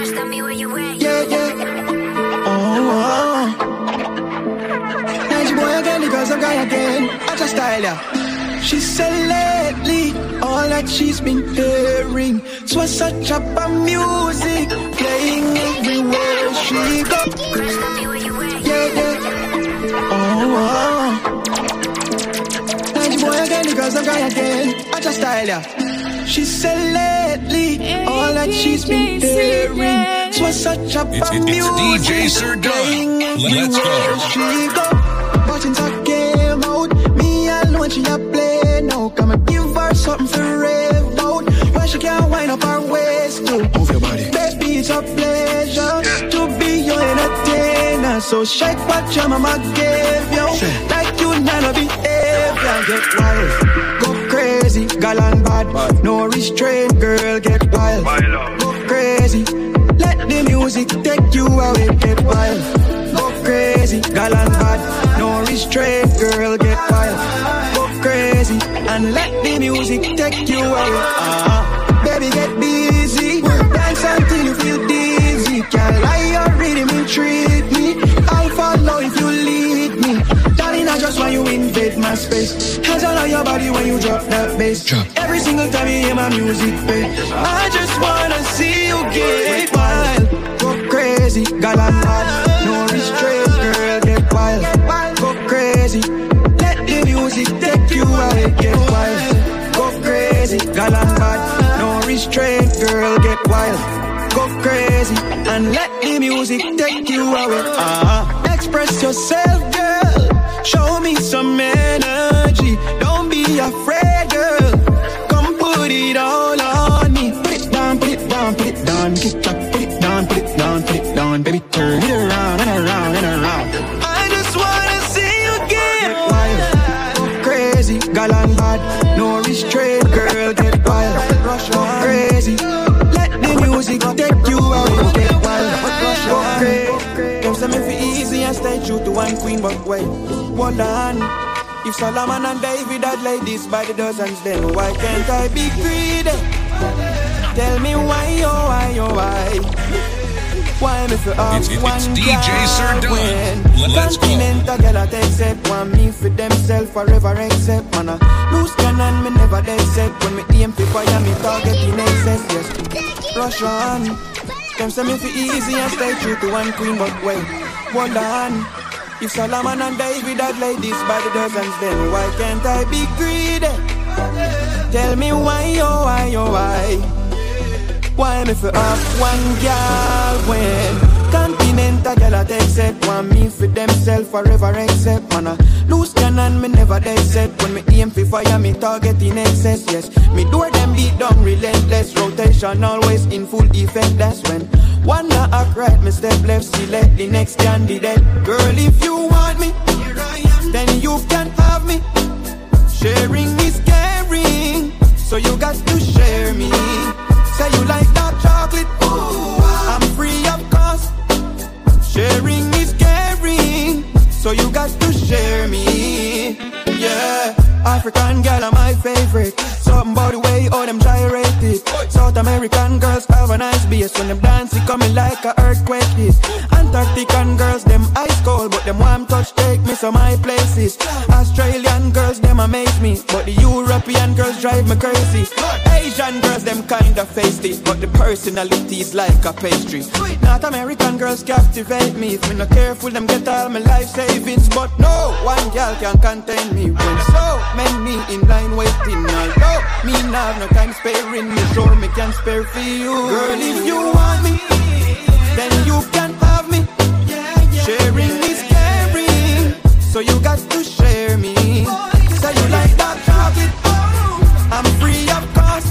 Tell me where you at. Yeah, yeah. Oh. Nice boy again, the girls are guy again. I just style ya. She said lately, all that she's been hearing. So such up on music, playing everywhere she go. Tell me where you at. Yeah, yeah. Oh. Nice boy again, the girls are guy again. I just style ya. She said lately, all that she's been hearing. So such up on music, DJ Sir playing Let's everywhere go. she go. But since I came out, me alone she a play now. Come and give her something for rev out. Why she can't wind up her waist too. Move your body. Baby, it's a pleasure to be your entertainer. So shake what your mama gave you. Like you never behavior. Get wild, go crazy, gal and bad. No restraint, girl, get wild. Go crazy, let the music take you away. Get wild, go crazy, gal and bad. No restraint, girl, get wild. Go crazy, and let the music take you away. Baby, get busy, dance until you feel dizzy. Can't lie, your rhythm intrigue me. I'll follow if you lead me. Darling, I just want you invade my space. Hands all on your body when you drop that bass. Every single time you hear my music play, I just wanna see you get wild. Go crazy, gal and bad. No restraint, girl, get wild. Go crazy, let the music take you away. Get wild. Go crazy, gal and bad. No restraint, girl, get wild. Go crazy, and let the music take you away. Express yourself, girl. Show me some energy. Don't be afraid, girl. Come put it all on me. Put it down, put it down, put it down. Kick up, put it down, put it down, put it down. Baby, turn it around and around and around. I just wanna see you get wild. Go crazy, gal and bad. No restraint, girl, get wild. Go crazy, let the music take you away. Get wild, go crazy. Don't say me for easy and stay true to one queen, but wait, hold on. If Solomon and David had ladies by the dozens, then why can't I be greedy? Tell me why, oh why, oh why? Why me for up It's one DJ Sir Don. Let's go. Continental girl I take set, want me for themself forever accept. Man, I lose cannon, me never dead set. When me aim for fire, me target in excess, yes. Rush on. Them say me for easy and stay true to one queen, but wait, hold on. If Solomon and David had ladies by the dozens, then why can't I be greedy? Tell me why, oh why, oh why? Why me for up one girl when Continental girl I take set, want me for themself forever accept. Man, I lose cannon, me never dead set. When me aim for fire, me target in excess, yes. Me door them beat down relentless. Rotation always in full effect, that's when one not act right, me step left, select the next candidate. Girl, if you want me, then you can have me. Sharing is caring, so you got to share me. Say you like dark chocolate, ooh, I'm free of cost. Sharing is caring, so you got to share me. Yeah, African girl are my favorite. Something about the way all them gyrate it. South American girls have a nice bass. When them dance it coming like a earthquake hit. Antarctican girls them ice cold, but them warm touch take me to my places. Australian girls them amaze me, but the European girls drive me crazy. Asian girls them kinda feisty, but the personality is like a pastry. North American girls captivate me. If me not careful, them get all my life savings. But no one girl can contain me when so many in line waiting. Although me not have no time sparing, me sure me can spare for you. Girl, if you want me, then you can have me. Sharing is caring, so you got to share me. Say you like that chocolate, I'm free of cost.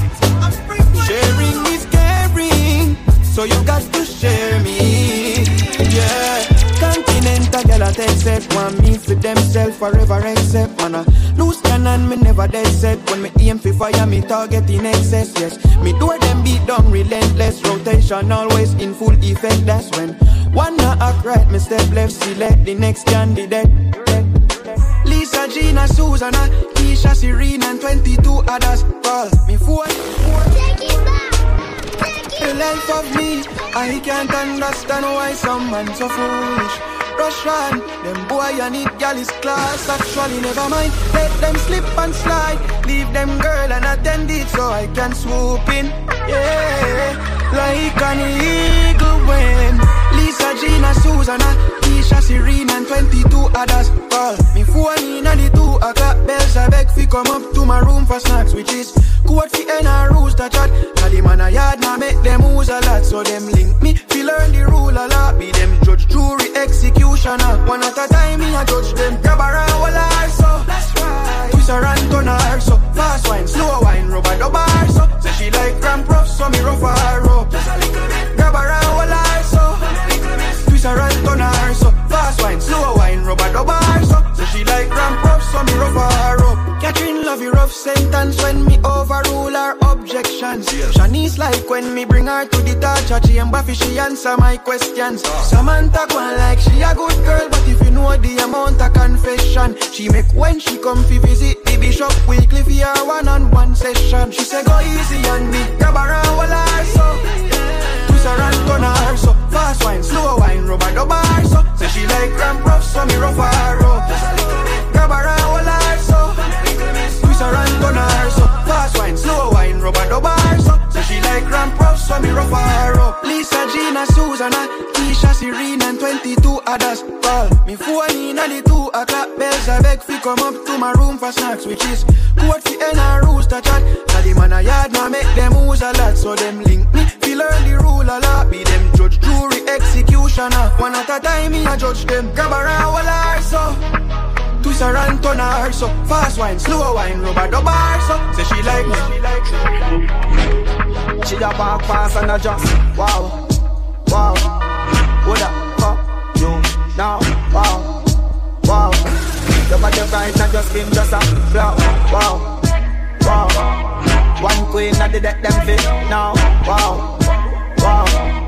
Sharing is caring, so you got to share me. Yeah, Continental girl I take set, want me for themself forever accept. Man, I lose cannon, me never dead set. When me aim for fire, me target in excess, yes. Me door them beat down relentless. Rotation always in full effect, that's when one not act right, me step left, select the next candidate. Lisa, Gina, Susanna, Keisha, Serena, and 22 others. Call me phone. Take it back. the life of me. I can't understand why some man so foolish. Rush on, them boy I need gal is class. Actually never mind, let them slip and slide. Leave them girl and attend it so I can swoop in. Yeah, like an eagle when Lisa, Gina, Susanna, Keisha, Serena and 22 others call me phone in and the 2 o'clock bells. I beg fi come up to my room for snacks, which is quote fi end a rooster chat. Now the man a yard now make them use a lot, so them link me fi learn the rule a lot. Be them judge, jury, executioner. One at a time me a judge them. Grab around all her so that's right. Twist her and turn her so fast wine, slow wine, rubber double her so. Say she like cramp rough, so me rough her up. Just a little bit. Grab around all her so. Twist her and turn her so fast wine, slow wine, rubber double her so. Say she like cramp rough, so me rough her up. Catherine love you rough sentence when me overrule her objections. Yeah. Shanice like when me bring her to the torture chamber fi she answer my questions. Samantha go like she a good girl, but if you know the amount of confession she make when she come fi visit the bishop weekly fi her one-on-one session. She say go easy on me, grab around all her so. Twist her and turn her so fast wine, slow wine, rubber double her so. Say she like cramp rough, so me rough her up. Grab around all her so. Twist her and turn her so fast wine, slow wine, rubber double her so. Say she like cramp rough, so me rough her up. Lisa, Gina, Susanna, Keisha, Serena and 22 others call me phone in and the 2 o'clock bells. I beg fi come up to my room for snacks, which is quote fi end a rooster chat. Now the man a yard now make them use a lot, so them link me fi learn the rule a lot. Be them judge, jury, executioner. One at a time me a judge them. Grab around all her so. Twist her and turn her so fast wine, slow wine, rubber double her so. Say she like me. She a walk fast and a just wow, wow. What up, fuck you now, wow, wow. Your body right and your skin just a flow, wow, wow. One queen and the deck them fit now, wow, wow,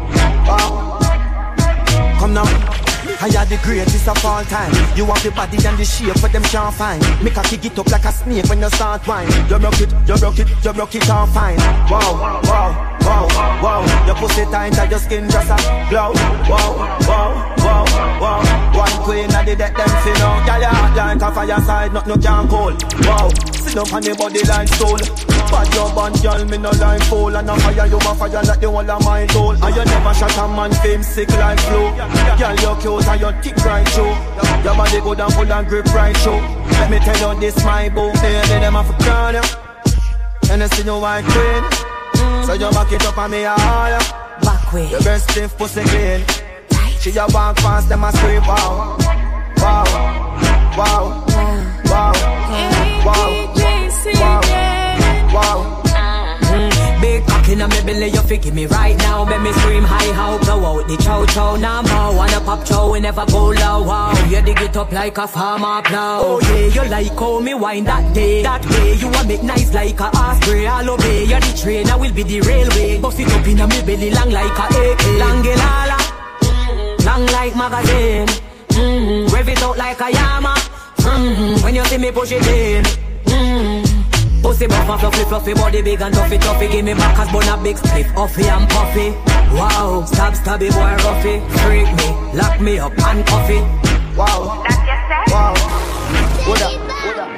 wow. Come now. I are the greatest of all time. You have the body and the shape but them can't find. Make a kick it up like a snake when you start wine. You broke it, you broke it, you broke it all fine. Wow, wow, wow, wow. Your pussy tight and your skin just a glow. Wow, wow, wow, wow. One queen and the deck them fin out. Girl, you hot like a fireside, not no can cold. Wow, sit up on the body like soul. Bad your band, girl, me no like fool. And I fire you a fire like the whole of my soul. And you never shot a man fame sick like flu. Girl, you cute and you kick right through. Your body good and full and grip right through. Let me tell you this my boo, baby, them have a crown you. And I see no white queen. So you back it up on me higher. Back way. Your best stiff pussy clean. She a walk fast, them a scream wow. Wow, wow, wow, wow, wow, wow. Big cock inna me belly, you fi give me right now. Make me scream high, how blow out the chow chow. Number one a pop chow, we never go low. Wow, you dig it up like a farmer plow. Oh yeah, you like how me wine that day. That way you a make nice like a osprey. I'll obey you the train, I will be the railway. Bust it up inna me belly, long like a AK. Langilala, long like magazine. Rev it out like a yama. When you see me push it in. Pussy buff and fluffy, fluffy, body big and toughy, toughy. Give me back as bun a big spliff, huffy and puffy. Wow, stab, stabby boy roughy. Freak me, lock me up and coffee. Wow, That's yourself? wow. What up, what up?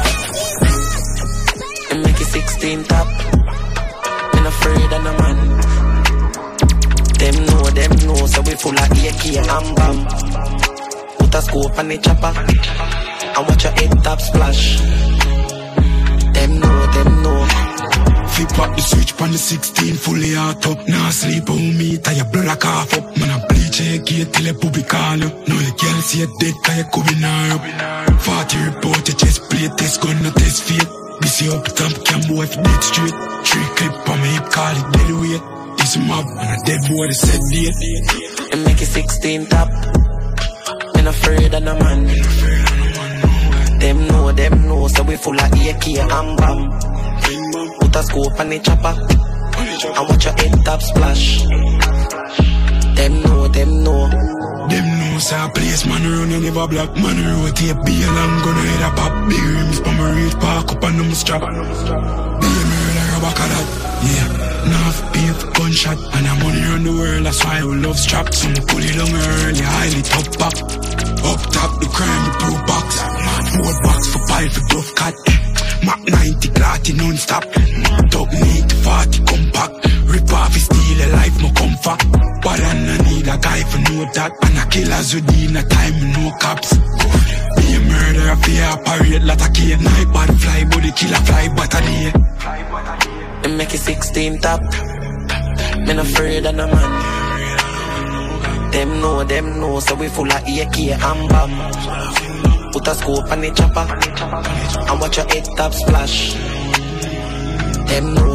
And make it 16 top. Ain't afraid of no man. Them know, so we full of AK and bam. Put a scope on the chopper and watch your head top splash. Them know. Flip up the switch pon the 16, fully hot up. Nah sleep on me, tie your blood like half up. Man a bleach a gate till a puppy call you. Know the girl see you dead, cause you could be now up. 40 report, your chest plate, test gun, no test fate. This you up top, can boy if dead straight. 3 clip on me hip, call it dead weight. This mob, and a dead boy, the set date. And make it 16 top. Ain't afraid of no man. Them know, so we full of AK and bam. Put a scope on the chopper and watch your head top splash. Them know. Them know, say a place man run, you never black man rotate. Be a long gun, head a pop. Big rims, pa my reach, park up and I'm strap. Be a murderer, back of that, yeah. Now for pay for gunshot. And I'm money around the world, that's why we love straps. Some pull it on early, highly top back. Up top the crime, the blue box. More box for pile for duff cat. Mac 90 clarty non-stop. Dog need 40 compact. Rip off his steal a life, no comfort. But I need a guy for know that. And a killers with in a time, no cops. Be a murderer, fear, parade, lot of key. Night bad fly, but the killer fly, but a day. And make it 16 top. Me not afraid of no man. Them know, so we full of AK and bomb. Put a scope on the chopper and watch your head top splash. Them know.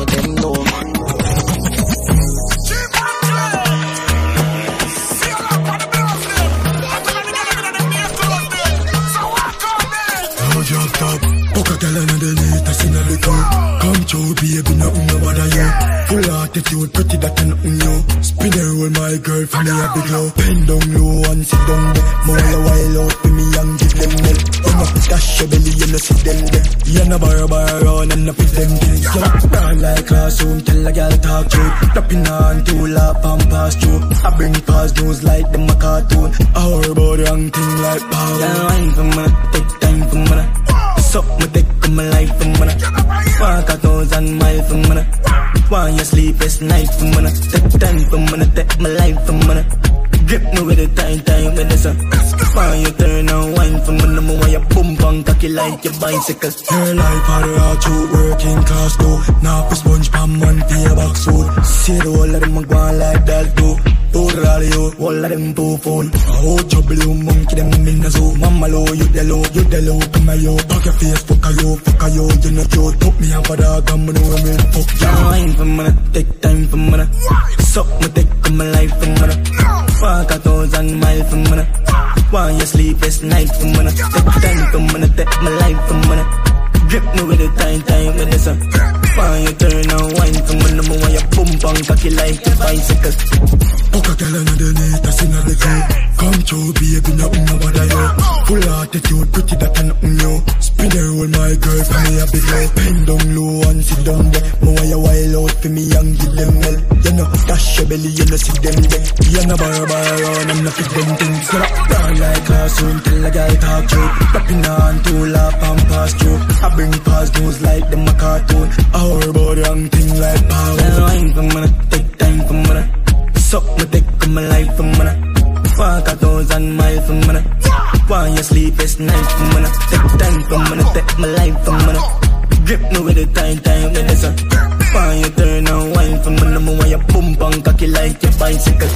Drop top, poke a girl underneath, I seen her the club. Come through, baby, nothing no bother you. Full attitude, pretty that and nothing new. Spin her with my girl for me a big glow. Bend down low and sit down there. More a while out for me and give them milk. You know, dash your belly, you know, sit them there. You know, bar around and up with them things. You know, stand like classroom, tell a girl talk through. Tapping on to laugh and pass through. I bring past news like them a cartoon. I worry about young thing like power. Yeah, wine for me, take time for me. Suck me take my life for me. Walk 1,000 miles for me. Want your sleepless night for me. Take time for me, take my life for me. Grip me with the time with the sun. Want you turn and wine for me. No want you boom bang cocky like your bicycle. Your life are all true working class though. Now for sponge pan one for your box food. See the whole of them a go on like that too. Put radio, all of them poo phone. Oh, trouble you monkey them in the zoo. Mama low, you the low, come on yo. Fuck your face, fuck a yo, you know cute. Took me up a dog, I'm gonna know me fuck you. Wine for me, take time for me. Suck me, take my life for me. Walk 1,000 miles for me. Want your sleepless night for me. Take time for me, take my life for me. Grip me with the time with the sun. Want you turn and wine for me. No want you boom bang cocky like your bicycle. Poke a girl underneath, I seen her the club. Come through, baby, nothing no bother you. Full attitude, pretty that and nothing new. Spin her with my girl for me a big low. Bend down low and sit down there. More you wild out for me and give them hell. You know, dash your belly, you know, sit them there. You know, bar around and not fit them things. So down like classroom, tell a girl talk through. Tapping on to laugh and pass through. I bring past news like them a cartoon. I worry about young thing like power. Yeah, wine for me, take time for me. Suck me, take my life for me. Walk 1,000 miles for me. Want your sleepless night for me. Take time for me, take my life for me. Grip me with the time with the sun. Want you turn and wine for me. No want you boom bang cocky like your bicycle.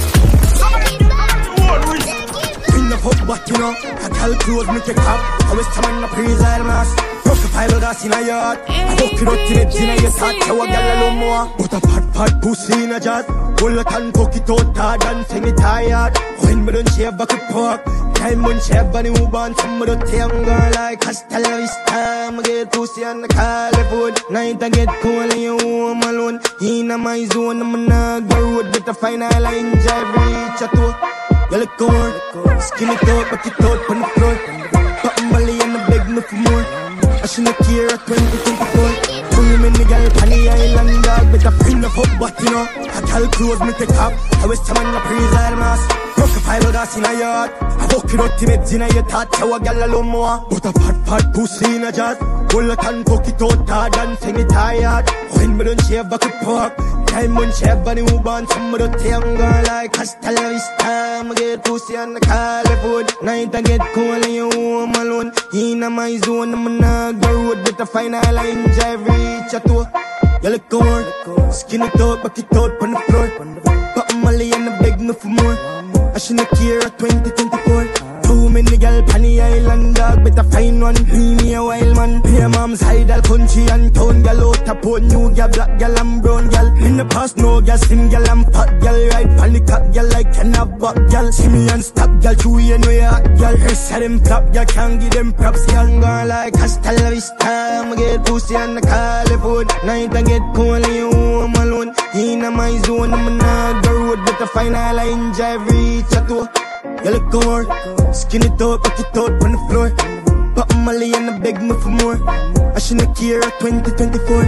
In the pub, but you know, I tell clothes make a cap. I was time on a pre-sale mask. Profile gas in a yard. I book it out in a gin and you start to a gal a little more. But a fat pussy in a jar. Pull it and cook it out hard and sing it tired. When me don't shave back a pork. Time when shave a newborn. Some of the young girl like hasta la vista. I get pussy on the California. Night I get cool and you home alone. In my zone, I'm not the road. Better find a line, drive, reach a toe. You look good, skin it out, back it out on the floor. Pop Molly and I beg me for more. I shouldn't care at 2024. Pull me in the girl on the island, dog. Better fill up, but you know, I tell clothes me take up. I was time on a pre-sale mask. Profile gas in a yard. I book it out in a gin and you thought you a gal a little more. But a fat pussy in a jar. Pull it and cook it out hard and sing it tired. When me don't shave back a pork. Time when shave a newborn. Some of the young girl like hasta la vista. I get pussy on the California. Night I get cool and you home alone. In my zone, I'm not the road. Better find a line, drive, reach a toe. You look good, skin it out, back it out on the floor. Pop Molly and I beg me for more. I shouldn't care at 2024. Too many gal on the island, dog. Better find one, me a wild man. Your mom's hide all country and town gal out a port. New gal, black gal and brown gal. In the past, no gal, slim gal and fat gal. Ride pan the cock gal like an buck gal. See me and stop gal, true you know you hot gal. Rest of them flop gal, can't give them props. Young girl like hasta la vista. I'ma get pussy on the California. Night I get cool and you home alone. In my zone, I'm not the road. Better find a line, drive, reach a toe. You look good, skin it out, back it out on the floor. Pop Molly and I beg me for more. I shouldn't care at 2024.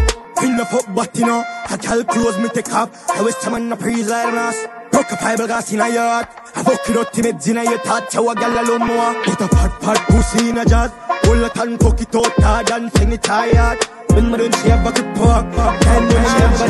Fill up, but you know, I tell close me take up. I wish someone a praise like us. Broke a fiber gas in a yard. I walk it out in it, in a yard. How a gal alone more. Put a fat pussy in a jar. All a tan cook it out hard and sing it tired. When my don't share back at park. And when I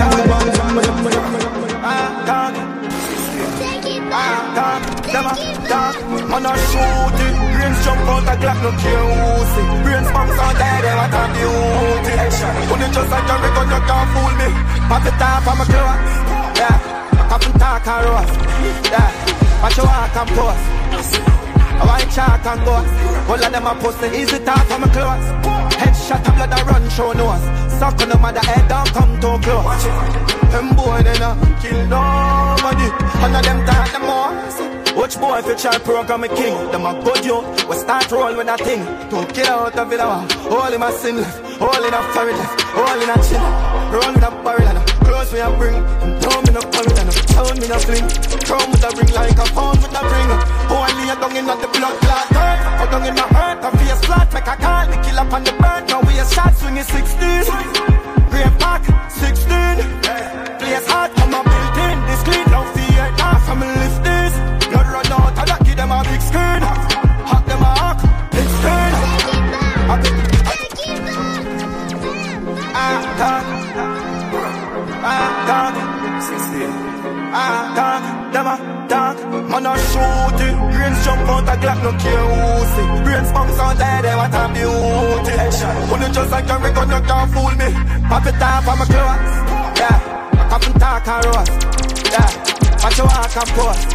man a shoot it, brains jump out a Glock, no care who see. Brains bounce out there, they want to beauty. When you just like a record, you can't fool me. Pop the top of my clothes, yeah. I can talk and roast, yeah. Watch your walk and post. I want chalk and go. All of them are posting easy talk on my clothes. Headshot and blood and run show nose. Suck on the mother head, don't come too close. Them boy they not kill nobody. None of them talk them more. Watch boy if you try program a king. Them a good you, we start roll with that thing. Don't get out of it, all in my sin left, all in a forehead left, all in a chin. Roll with a barrel and a close me a bring. Down me no courage and a sound me no fling. Crown with a ring like a pound with a ring. Only a dung in the blood clot hurt. Or dung in my hurt, a face flat make a call. The kill up on the bird, now we a shot swinging 16. Grave back, 16. Place hard, I'm a built-in. This clean, no fear, nah, from a lift this. Blood run out, I give them a big screen. Hot them a hawk, big screen. Dog, man a shoot it. Brains jump out a Glock, no care who see. Brains bounce out there, they want to beauty. When you just like a record, you can't fool me. Pop it off on my clothes, yeah. I can talk and roast, yeah. Watch your walk and post.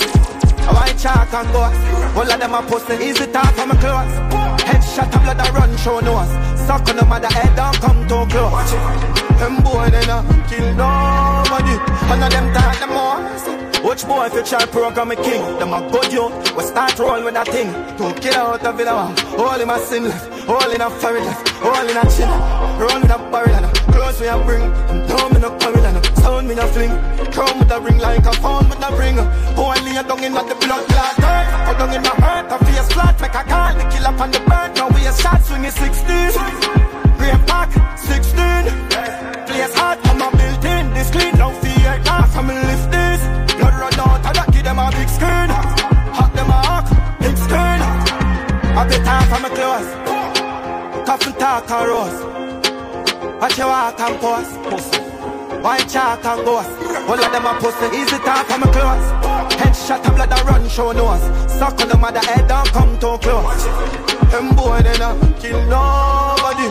I want chalk and go. All of them are posting easy talk on my clothes. Headshot and blood and run show nose. Suck on the mother head, don't come too close. Them boy they not kill nobody. None of them talk them more. Watch boy if you try program a king. Them a good you, we start roll with that thing. Don't get out of it, all in my sin left, all in a forehead left, all in a chin. Roll with a barrel and a close me a bring. Down me no courage and a sound me no fling. Crown with a ring like a pound with a ring. Only a dung in the blood clot hurt. Or dung in my hurt, a face flat make a call. The kill up on the bird, now we a shot swinging 16. Grave back, 16. Place hard, I'm a built-in. This clean, no fear, nah, from a lift this. Blood run out, I give them a big screen. Hot them a hawk, big screen. I bit off on my clothes. Cough and talk and roast. Watch your walk and post. White chalk and ghost. All of them are posting easy talk on my clothes. Headshot and blood and run show nose. Suck on the mother head, don't come too close. Them boy they not kill nobody.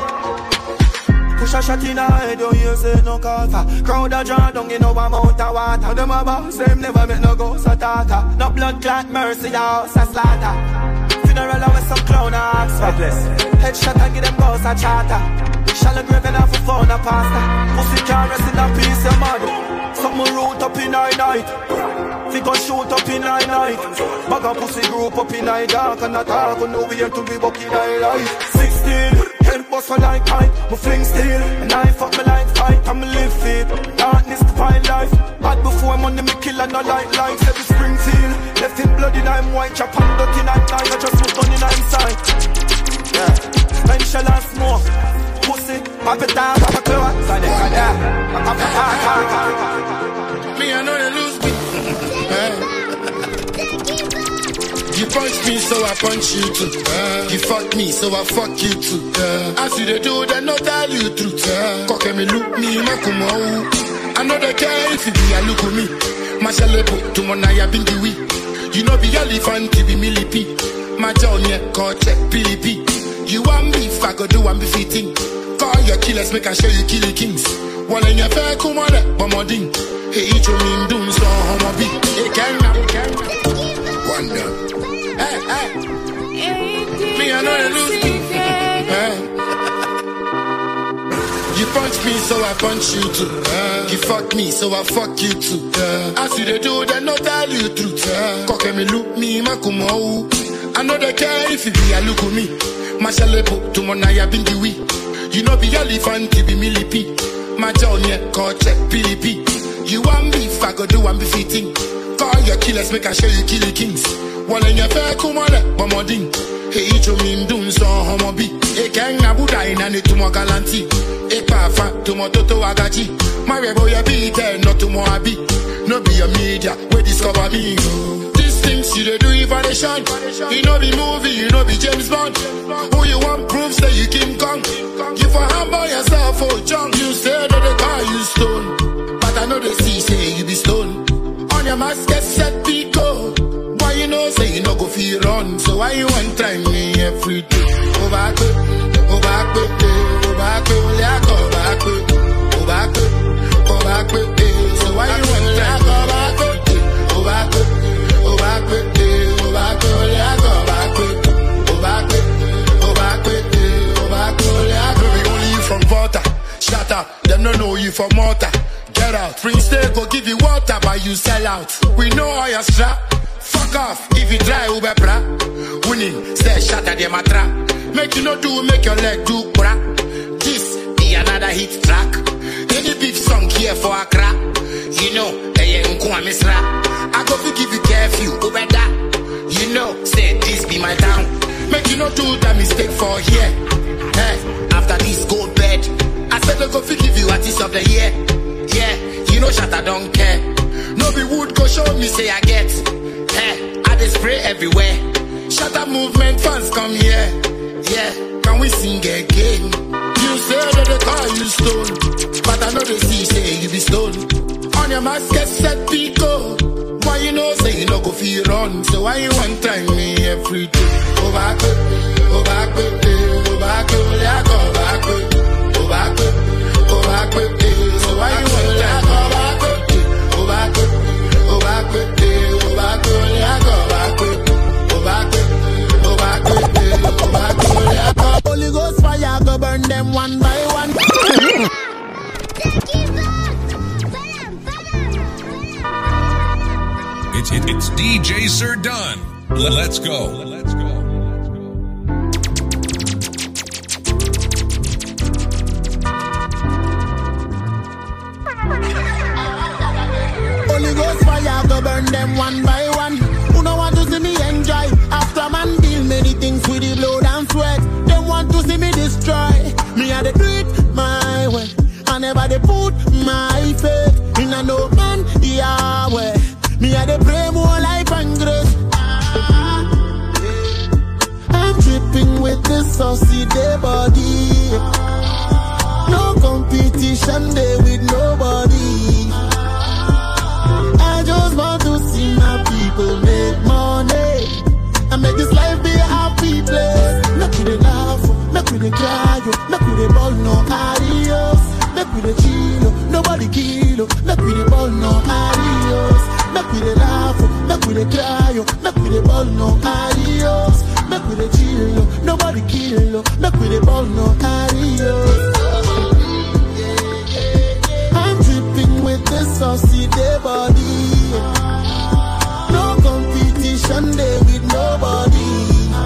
Push a shot in a head, you hear say no call for. Crowd a draw down in our amount of water. Them a boss, them never make no ghost attacker. No blood clot, mercy, the house a slaughter. Funeral with some clown ask for. Headshot and give them ghost a charter. Shallow grave enough for phone a pasta. Pussy can't rest in a piece of mud. Something root up in our night. Figure shoot up in our night. Bag a pussy group up in our dark. And not talk on nowhere to be buck in our life. 16, head bust for like height. Me fling steel, and I fuck me like fight. I'm live fit, darkness to find life. Bad before money me kill and no light lights. Every Springfield, left in blood in I'm white. Chop and dirty night night. I just put on in I'm side. Yeah, spend and smoke. Pussy, pop it down, pop a clothes. Me, I know they lose me. You punch me, so I punch you too. You fuck me, so I fuck you too. I see they do, they not tell you truth. Cock me, look me, makumo. I know they care if you be a look at me. Mashalebo, to one I been the week. You know be elephant, you be millipi. My town, yeah, call check PDP. You want beef, I go do one befitting. Call your killers, make I show you kill the kings. One in your fair, come on, one more thing. Hey, each of me doing so, homo be. Hey, can wonder. Hey. Me, I know they lose me. You punch me, so I punch you too. You fuck me, so I fuck you too. I see they do, they not tell you truth. Cock me, look me, makumo. I know they care if you be a look at me. Mashalebo, to one I been the week. You know be elephant, you be millipi. My town, yeah, call check PDP. You want beef, I go do one befitting. Call your killers, make I show you kill the kings. One in your fair, come on, one more thing. Hey, each of me doing so, homo be. Hey, can I put in and it to more galanty. Epafa, Tumoto Agachi. My boy, a beat, not to Moabi. No be a media, we discover me. These things you do evaluation. You know be movie, you know be James Bond. Who you want prove, say you King Kong. You for humble yourself, oh John. You say that the car you stone. But I know they see, say you be stone. On your mask, get set, Pico. Why you know, say you no go feel run. So why you want try me every day? Go back, go back, go back, go back, go back, go back, go back, go back, so why you want try go back, go back, go back, go back, go back, go back, go back, go back, go back, baby, only you from Volta. Shut up, them don't know you from Malta. Get out, free stay, go give you water, but you sell out. We know how you strap. Fuck off, if you try, ube pra. Winning, stay shut at them a trap. Make you no do, make your leg do bra. This be another hit track. Any beef song here for a crack. You know, they ain't come miss rap. I go to give you curfew, ube that. You know, say this be my town. Make you no do that mistake for here. Hey, after this gold bed, I said I go to give you artist of the year. Yeah, you know shut I don't care. No be wood go show me say I get. Hey, I just spray everywhere. Shut up movement fans come here. Yeah, can we sing again? You say that the car you stole, but I know they see say you be stolen. On your mask get set Pico. Why you know say you no go feel run? So why you want try me every day? Go back, go back, go back, go back, go back, go back, go back, go back. So why you want try go back, go back, go back, go back, go back, go back, go back, go back. Holy Ghost fire go burn them one by one. It's DJ Sir Dunn. Let's go. Let's go. Holy Ghost fire go burn them one by one. Who no want to see me enjoy? After man deal many things with the blood and sweat. They want to see me destroy. Me I dey do it my way. I never dey put my faith in a no man Yahweh. Me I dey pray more life and grace. I'm dripping with the saucy day body. No competition day with nobody. I just want to see my people make money and make this life be a happy place. Make we dey laugh, make we dey cry, make we dey ball no adios. Make we dey chill, nobody kill. Make we dey ball no adios. Make we dey laugh, make we dey cry, make we dey ball no adios. Make we dey chill, nobody kill. Make we dey ball no adios. I'm dripping with the saucy day body. No competition day with nobody.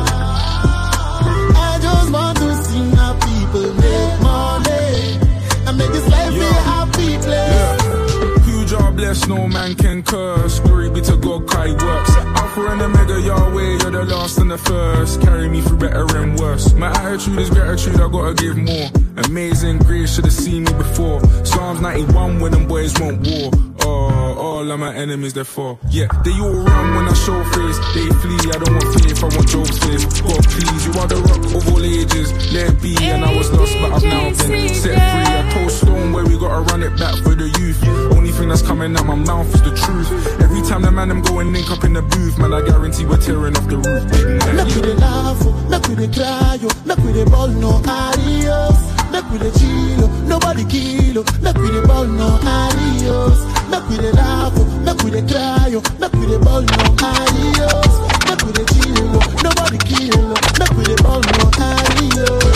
I just want to see my people make money and make this life be a happy place. Huge are blessed, no man can curse. Glory be to God, Kai works. Alpha and Omega, Yahweh, you're the last and the first. Carry me through better and worse. My attitude is gratitude, I gotta give more. Amazing grace, should've seen me before. Psalms 91 when them boys want war. All of my enemies they fall. Yeah, they all run when I show face. They flee, I don't want faith, I want Job's faith. God please, you are the rock of all ages. Let it be, and I was lost but I've now been set free. I told Stone where we gotta run it back for the youth. Only thing that's coming out my mouth is the truth. Every time the man them go and link up in the booth, man I guarantee we're tearing off the roof. Make we dey laugh, make we dey cry, make we dey ball no adios. Make we dey chill, nobody kill. Make we dey ball no adios. Make we dey laugh, make we dey cry, make we dey ball no adios. Make we dey chill, nobody kill. Make we dey ball no adios.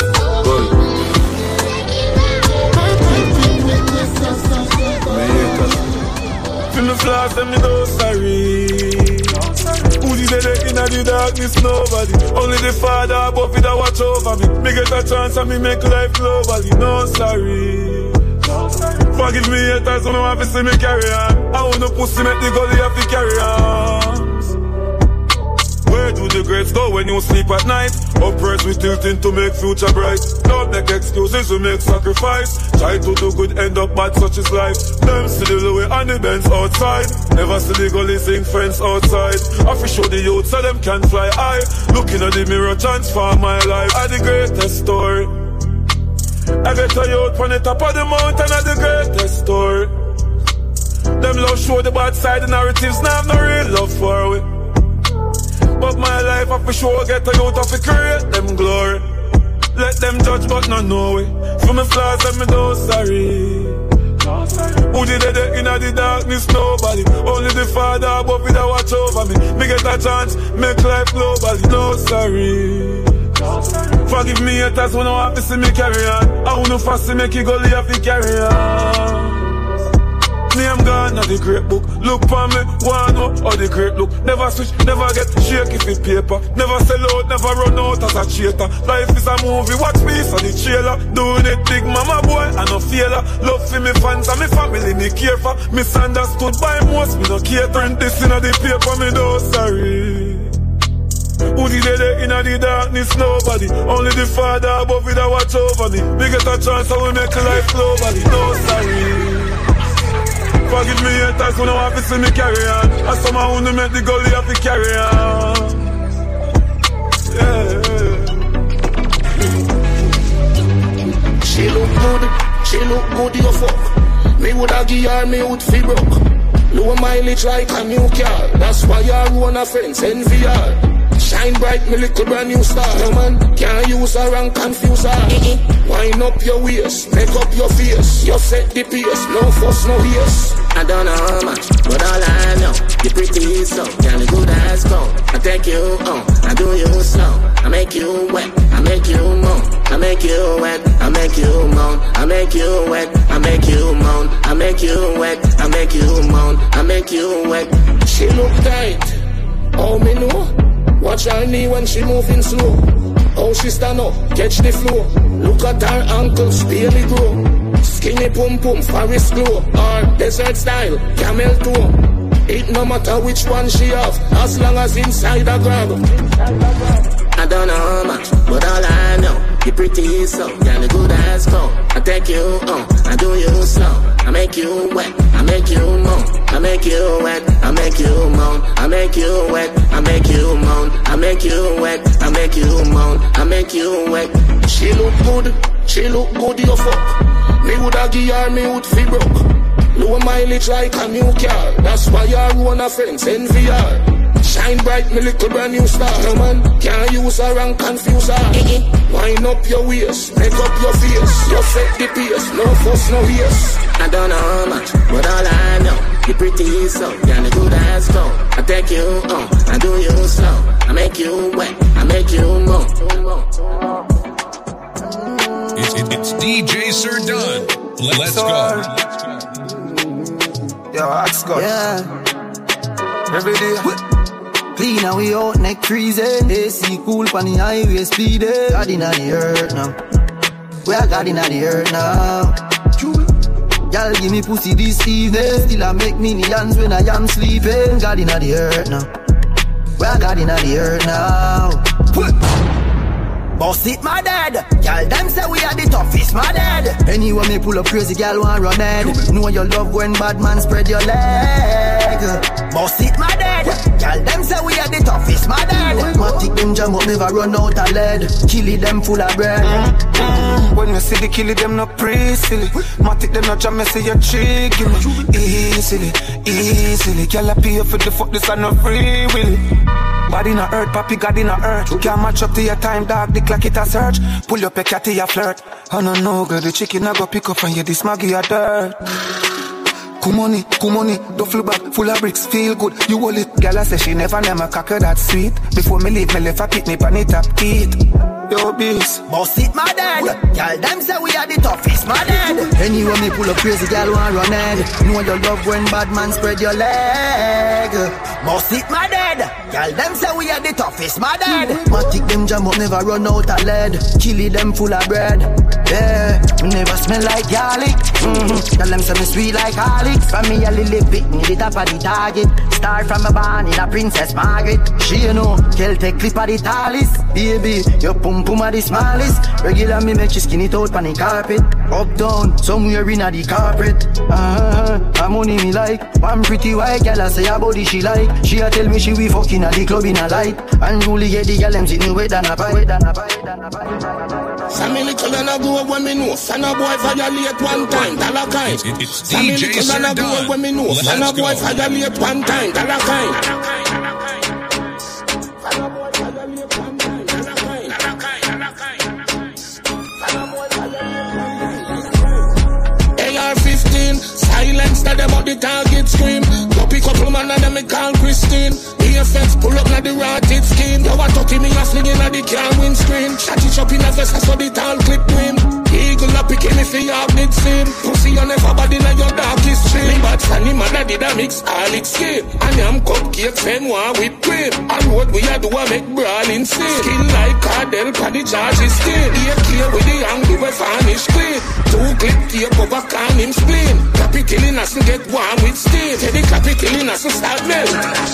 I'm dripping with this saucy body. Feel the flash and me no sorry. Who's the dead in the darkness? Nobody. Only the Father above it that watch over me. Me get a chance and me make life globally. No sorry. Forgive me haters, so no have to see me carry on. I want no pussy make the gully have to carry on. Where do the regrets go when you sleep at night. Upwards we tilting to make future bright. Don't make excuses, we make sacrifice. Try to do good, end up bad, such is life. Them see the Louis and the Benz outside. Never see the gully sing friends outside. I fi show the youth so them can fly high. Looking at the mirror, transform my life. I the greatest story. I get a youth on the top of the mountain, I the greatest story. Them love show the bad side, the narratives now have no real love for it. But my life I for sure get a youth off to create them glory. Let them judge but not know it. For my flaws and me don't sorry. Who did it in the darkness? Nobody. Only the Father above me that watch over me. Me get a chance, make life globally. No sorry. Forgive me haters when I have to see me carry on. I wanna fast to make you go leave to carry on. Me I'm gone at the great book. Look for me, one or the great look. Never switch, never get shaky for paper. Never sell out, never run out as a cheater. Life is a movie, watch piece of the trailer. Doing it big, mama boy, and no failure. Love for me fans and me family, me care for. Misunderstood by most, me no care. Print this in the paper, me no sorry. Who did it in the darkness? Nobody. Only the Father above me that watch over me. We get a chance, I will make life globally. No sorry. Forgive me haters when I have to see me carry on. As someone who make the goalie have to carry on. Yeah. She look good, you fuck. Me woulda give her, me would feel broke. Low mileage like a new car. That's why you own a friends, envy her. Shine bright, me little brand new star. No man can't use her and confuse her. Wind up your waist, make up your face. You set the pace, no fuss, no haste. I don't know how much, but all I know, you pretty so, can the good ass go. I take you on, I do you slow. I make you wet, I make you moan. I make you wet, I make you moan. I make you wet, I make you moan. I make you wet, I make you moan. I make you wet. She look tight, oh me know. Watch her knee when she moving slow. How she stand up, catch the flow. Look at her ankles, barely grow. Skinny pum pum, forest glow. Or desert style, camel toe. It no matter which one she have, as long as inside a grab. I don't know how much, but all I know, you pretty so, can the good ass go. I take you on, I do you slow. I make you wet, I make you moan. I make you wet, I make you moan. I make you wet, I make you moan. I make you wet, I make you moan. I make you wet. She look good, you fuck. Me woulda give her, me would feel broke. Low mileage like a new car. That's why you own a friends, envy her. Shine bright, me little brand new star. No man can't use her and confuse her. Wind up your waist, make up your face. You set the pace, no fuss, no haste. I don't know how much, but all I know, you pretty so, can the good ass go. I take you on, I do you slow. I make you wet, I make you moan. It's DJ Sir Dunn. Let's go. Yo, let's go. Yeah. Every day. Clean and we out, neck freezing. AC cool pon the highway speeding. God inna the earth now. We are God inna the earth now. Y'all give me pussy this evening. Still I make millions when I am sleeping. God inna the earth now. We are God inna the earth now. Boss it, my dad. Y'all them say we are the toughest, my dad. Anyway, me pull up crazy, y'all want run head. Know your love when bad man spread your leg. Boss it, my dad. Y'all them say we are the toughest, my dad. Matic them jam up, never run out of lead. Kill it, them full of bread. When me see the kill it, them no pretty silly. Matic them no jam, me say you tricky me. Easily. Y'all pay for the fuck, this are no free will. Body in a earth, papi God in a earth. Can't match up to your time, dog, the clock it a search. Pull up a cat to your flirt. Oh no, girl, the chicken I go pick up and you this maggie a dirt. Kumoni, duffel bag, full of bricks, feel good. You hold it, girl I say she never cock her that sweet. Before me leave, me left a pick me pan it up, eat. Yo, beast. Bust it, my dad. Girl, them say we are the toughest, my dad. Anyway, me pull up crazy, girl, want run head. Know your love when bad man spread your leg. Bust it, my dad. Girl, them say we are the toughest, my dad. Matic them jam up, never run out of lead. Chili them full of bread. Yeah, we never smell like garlic. Tell them say me sweet like garlic. From me a little bit, me the top of the target. Start from a barn in a Princess Margaret. She you know, girl take clip of the tallest. Baby, your pum pum are the smallest. Regular me make you skin it out on the carpet. Up down, somewhere in the carpet. I'm money me like. One pretty white girl I say her body she like. She a tell me she we fucking at the club in a light. And Julie get the girl them sitting wet than a pie. Sammy little and I go when me know. Son a boy violate one time, dollar kind. It's Sammy DJ little and I go Sir when me know. Son a boy violate one time, dollar kind. AR-15, silence that them out the target scream. Go pick up a man and them me call Christine. EFX pull up na the rotted skin. Yo a 30 me a flinging at the car windscreen. Shot it up in a vest so the tall clip rim. Eagle a picking me for your mid sim. Pussy on never body na your darkest stream. But funny mother did a mix all it skin. And I'm cupcakes and one whipped cream. And what we a do a make brawl insane. Skin like Cardell for the charges still. AK with the angle we vanish clean. 2 clip tape over can him spleen. Clappy killing us and get warm with steam. Teddy clappy killing us and start melt.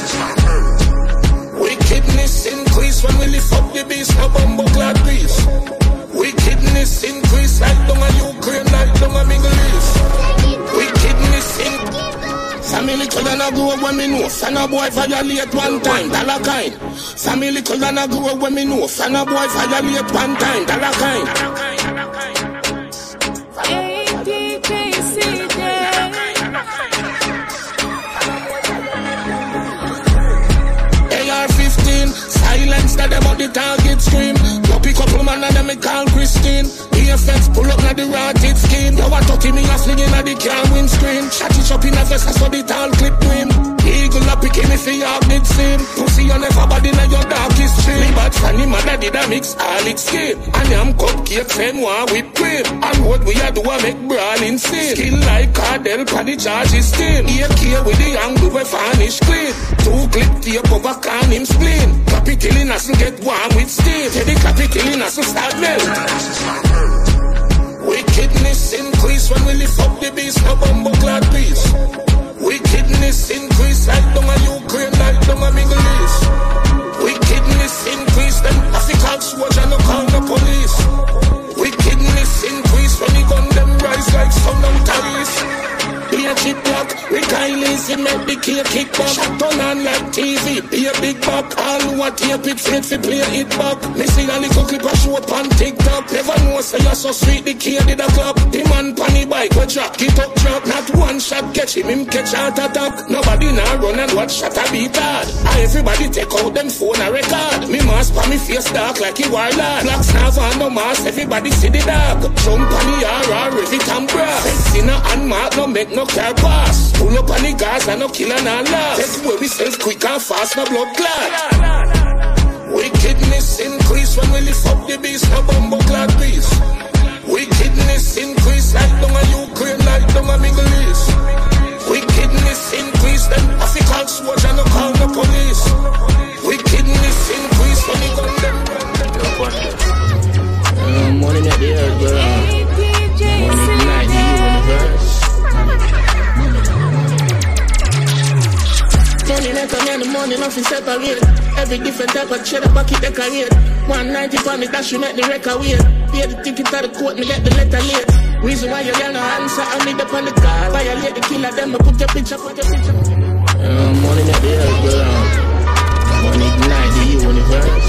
Wickedness increase when we lift up the beast, no bumbo clad peace. Wickedness increase like down a Ukraine, like down a Middle East. Wickedness increase. Sammy little and I grow when me know. Son a boy violate one time, dollar kind. Sammy little and I grow when me know. Son a boy violate one time, dollar kind. Silence that them out the target scream. Go pick up a man and them me call Christine. EFX pull up na the rotted skin. Yo a 30 me a flinging at the car windscreen. Shot it up in a vest so the tall clip rim. Eagle a picking me for your mid sim. Pussy on never body na your darkest stream. But funny mother did a mix all it skin. And I'm cupcakes and one whipped cream. And what we a do a make brawl insane. Skin like Cardell for the charges still. AK with the angle we vanish clean. 2 clip tape over can him spleen. Clappy killing us and get warm with steam. Teddy clappy killing us and start melt. Wickedness increase when we lift up the beast, no bumbo clad peace. Wickedness increase like down a Ukraine, like down a Middle East. Wickedness increase, then African soldier no call the police. Wickedness increase when the gun them rise like sun on terrorists. Be a chip block, we kind easy, make the cake kick back. Shut on and like TV, be a big buck. All who want tape it fit fi play it back. Me see a little clip a show up on TikTok. Never know say you're so sweet, the kid did a clap. The man pan the bike, we drop, get up drop. Not one shot catch him catch heart attack. Nobody now run and watch shot a beat hard. And everybody take out them phone a record. Me mask pa me face dark like a warlord. Black snav and no mask, everybody see the dog. Jump on the RR, rev it and brass. Sinner and mark, no make no car pass. Pull up on the gas and no killer and last. Take away we self quick and fast, no blood clot. Wickedness increase when we lift up the beast, no bumbo clad peace. Wickedness increase like down a Ukraine, like down a Middle East. Wickedness increase, then African soldier no call the police. Wickedness increase when we gun them. Morning at the air, girl. Morning night, the universe. Money like on the morning, nothing separate. Every different type of cheddar bucket decorate. 190 pound the dash, you make the record wait. Pay the ticket to the court, me get the letter late. Reason why you got no answer, I need up on the car. Violate the killer, them I put your picture. Morning at the air, girl. Morning ignite the universe.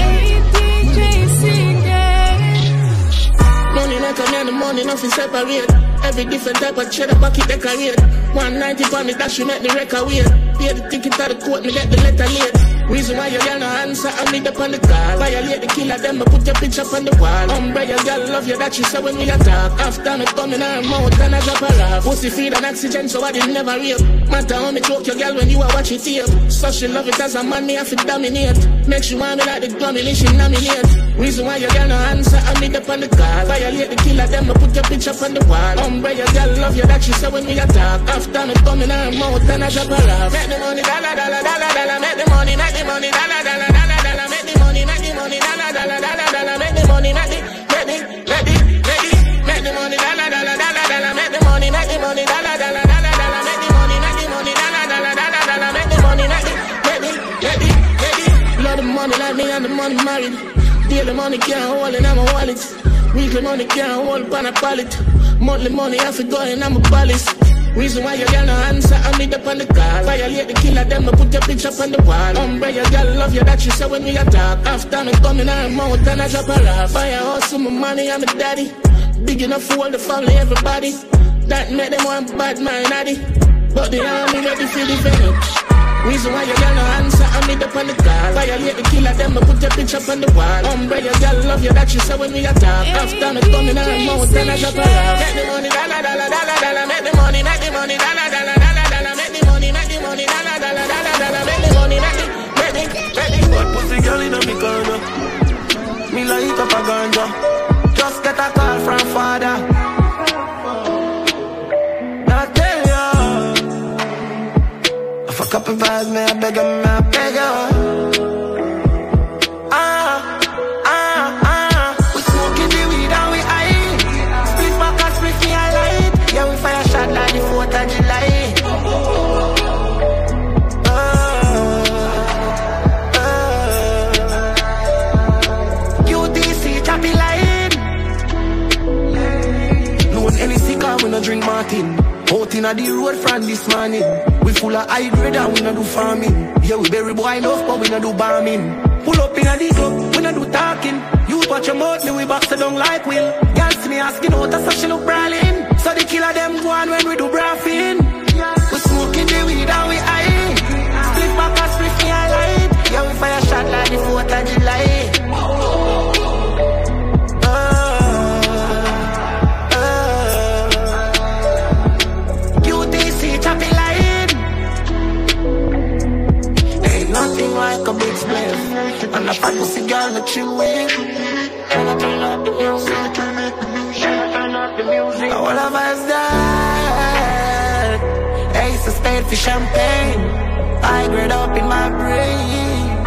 Money like on the morning, nothing separate. Every different type of cheddar bucket decorate. 190 pound the dash, you make the record wait. Pay the ticket to the court, me get the letter late. Reason why your girl no answer, I need up on the call. Violate the killer, then I put your picture up on the wall. Umbrella girl love you, that she say when we attack. After me come in her mouth, and I drop her off. Pussy feed and oxygen, so I did never rape. Matter how me choke your girl when you are watching tape. So she love it as a man, me have to dominate. Make sure want me like the gummy, she nominate. Reason why your girl no answer, I need up on the call. Violate the killer, then I put your picture up on the wall. Umbrella girl love you, that she say when we attack. After me come in her mouth, and I drop her off. Make the money, dollar, dollar, dollar, dollar. Make the money, make the money, dollar, dollar, dollar, dollar. Make the money, dollar, dollar, dollar, dollar. Make the money, make the money, dollar, dollar, dollar, dollar. Make the money, dollar, dollar, dollar, dollar. Make the money, dollar, dollar, dollar, dollar. Make the money, love the money like me and the money married. Daily money can't hold in my wallet. Weekly money can't hold on a pallet. Monthly money I forgo in my palace. Reason why your girl no answer, I need up on the call. Violate the killer, then I put your picture up on the wall. Umbrella girl love you, that she say when we attack. After me come in her mouth, and I drop her off. Fire hustle, my money, I'm a daddy. Big enough for all the family, everybody. That make them want bad man, addy. But the army ready for the venom. Reason why your girl no answer, I need up on the call. Violate the killer, then I put your picture up on the wall. Umbrella girl love you, that she say when we attack. After me come in her mouth, and I drop her off. Make the money, dollar, dollar, dollar, dollar. Make the money, dollar, dollar, dollar, dollar. Make the money, dollar, dollar, dollar, dollar. Make the money, But pussy girl in me corner, me light up a ganja. Just get a call from father. I tell ya, if a couple vibes, me I beg her. We smoking the weed and we high. Split back and split me a light. Yeah, we fire shot like the 4th of July. UTC choppy line. Loan any sicker, we no drink Martin. Out inna the road from this morning. We full of high grade and we no do farming. Yeah, we bury boy enough, but we no do bombing. Pull up inna the club, we no do talking. You watch your mouth, me we box it down like Will. Girl see me asking out, so she look brawling. So the killer them go on when we do braffing. We smoking the weed and we high. Split back and split me a light. Yeah, we fire shot like the 4th of July. Choppy line. Ain't nothing like a big spliff. And a fat pussy girl that you with. Can I turn up the music? Can I turn up the music? All of us that Ace of Spade for champagne. I grade up in my brain.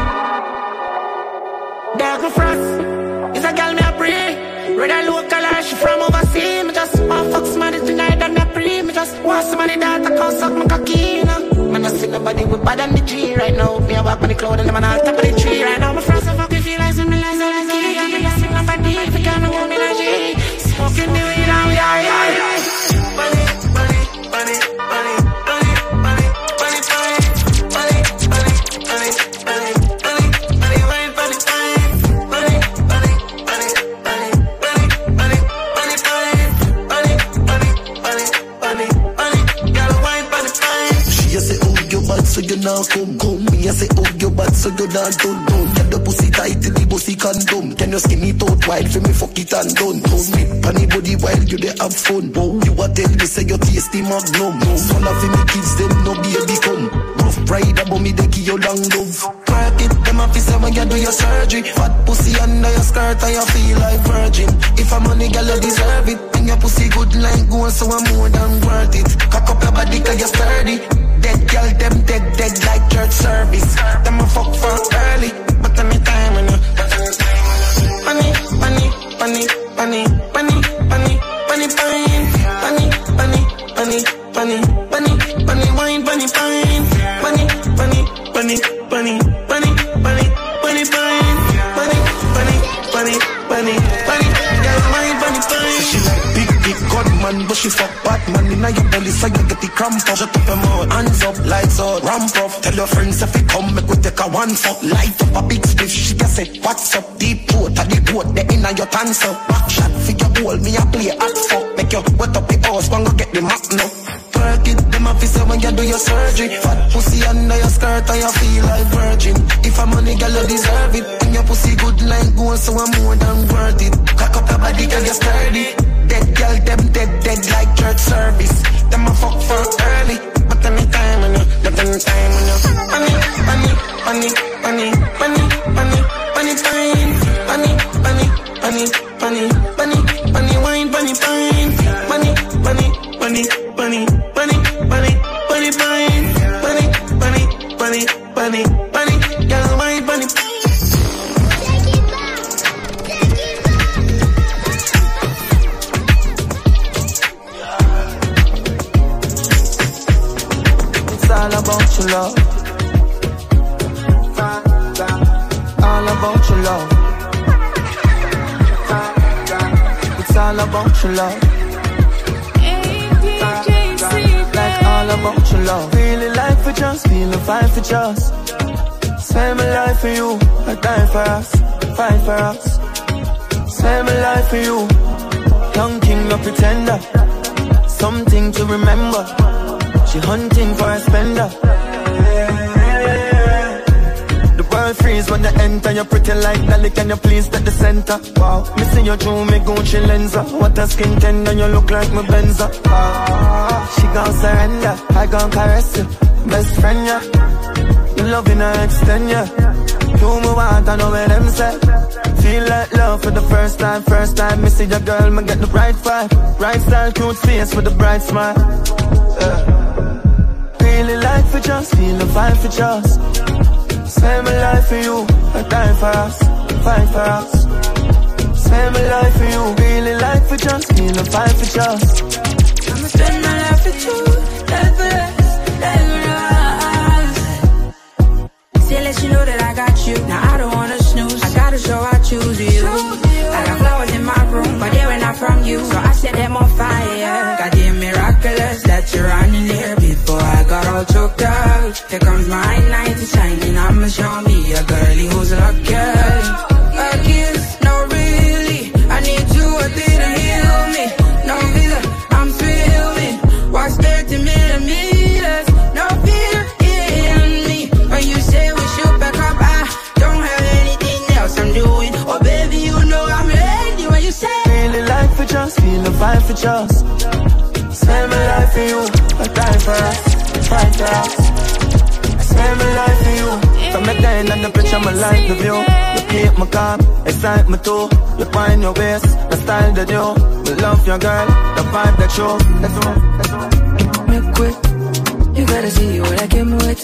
Dark and frost is a girl me a pray. Red and local and she from overseas. Me just want fuck somebody tonight and me pre. Me just want somebody that I can suck my cocky. Man, I see nobody with bad on the G right now. Me a walk on the cloud and them on all top of the tree right now. My friends are fucking feel like some lies on the key. I'm just sing up a D if you can't go me like G. Smoking the weed and we are. Money, money, money, money, money, money, money, money, money, money, money, money, money, wine for the time. Money, money, money, money, money, money, money, money, money, money, money, money, gotta wine for the time. She say, oh, you bad, so you not come. Me I say, oh, you bad, so you not done. Get the pussy tight to the pussy condom. Can you skin it out wide for me, fuck it and done. Don't slip on the body while you dey have fun. You a tell me say you tasty magnum. Son of me kids them no baby come. Rough pride about me they give you long love. Work it, them up say when you do your surgery. Fat pussy under your skirt and you feel like virgin. If I'm money girl you deserve it. And your pussy good like gold so I'm more than worth it. Cock up your body cause you're sturdy. Dead girl them dead like church service. Them a fuck for early, but tell me time when you. Money, money, money, money, money, money, money, money, money, money, money, money, money, money, wine, money, fine, money, money, money, money, money, money, money, fine, money, money, money, money, money, girl, wine, money, fine. She like big gunman, but she fuck Batman inna your belly, so you get the cramp up. Shut up your mouth, hands up, lights out, ramp up. Tell your friends if you come, make we take a one fuck. Light up a big spliff, she just say, what's up? Deep throat, at the boat, they inna your pants up. Back shot for your bowl, me a play hot fuck. Make you wet up the house, one go get the map now. Work it, them a fist when you do your surgery. Fat pussy under your skirt and you feel like virgin. If don't deserve it. And your pussy good like gold, so I'm more than worth it. Cock up your body, girl, you sturdy. Dead girl, them dead like church service. Them a fuck for early, but anytime on you, but anytime on you. Bunny, bunny, bunny, bunny, bunny, bunny, bunny, fine. Bunny, bunny, bunny, bunny, bunny, bunny, wine, bunny, fine. Bunny, bunny, bunny, bunny, bunny, bunny, bunny, fine. Bunny, bunny, bunny, bunny, bunny, girl, wine, bunny. All about your love, all about your love. It's all about your love, like all about your love. Feeling like for just, feeling fine for just. Spend my life for you, I die for us, fight for us. Spend my life for you, young king, no pretender. Something to remember. She hunting for a spender. The world freeze when you enter. You're pretty like Dolly, can you please take the center? Wow, missing you through me Gucci lenser. What a skin tender, you look like my Benza. She gon' surrender, I gon' caress you. Best friend, yeah. You loving her, extend, yeah. You me want, I know where them say. Feel like love for the first time. Me see your girl, me get the right vibe. Right style, cute face with the bright smile. Feeling like for just, feeling fine for just. Spend my life for you, I die for us, fight for us. Spend my life for you, feeling like for just, feeling fine for just. I'ma spend my life with you, life for us, life for us. Still let you know that I got you, now I don't wanna snooze. I gotta show I choose you. I got flowers in my room, but they were not from you, so I set them on fire. Goddamn miraculous that you're running here before I got all choked up. Here comes my night to shine, and I'ma show me a girlie who's lucky. A kiss, no really, I need you a bit to heal me. No visa, I'm swimming, watch 30 millimeters, no fear in me. When you say we should back up, I don't have anything else I'm doing. Oh baby, you know I'm ready when you say. Feeling like for just, feeling fine for just. Spend my life for you, I die for us, fight for us. Spend my life for you, from the day and the picture my life the view. You keep me calm, excite me too. You find your waist, the style that you. We love your girl, the vibe that you. Let's go, let's go. Make quick, you gotta see what I came with.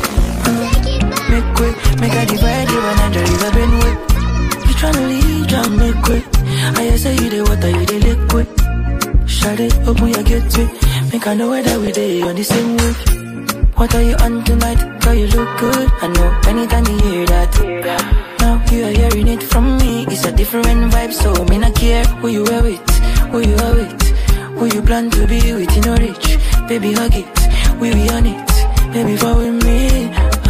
Make quick, make I divide you and I you've been with. You tryna leave, try make quick. I say you the water, you the liquid. Shut it, open your gateway. Make I know whether we day on the same wave. What are you on tonight? Girl, you look good. I know anytime you hear that. Now you are hearing it from me. It's a different vibe, so me not care who you are with, who you are with, who you plan to be with. You know rich, baby hug it. We on it, baby fall with me.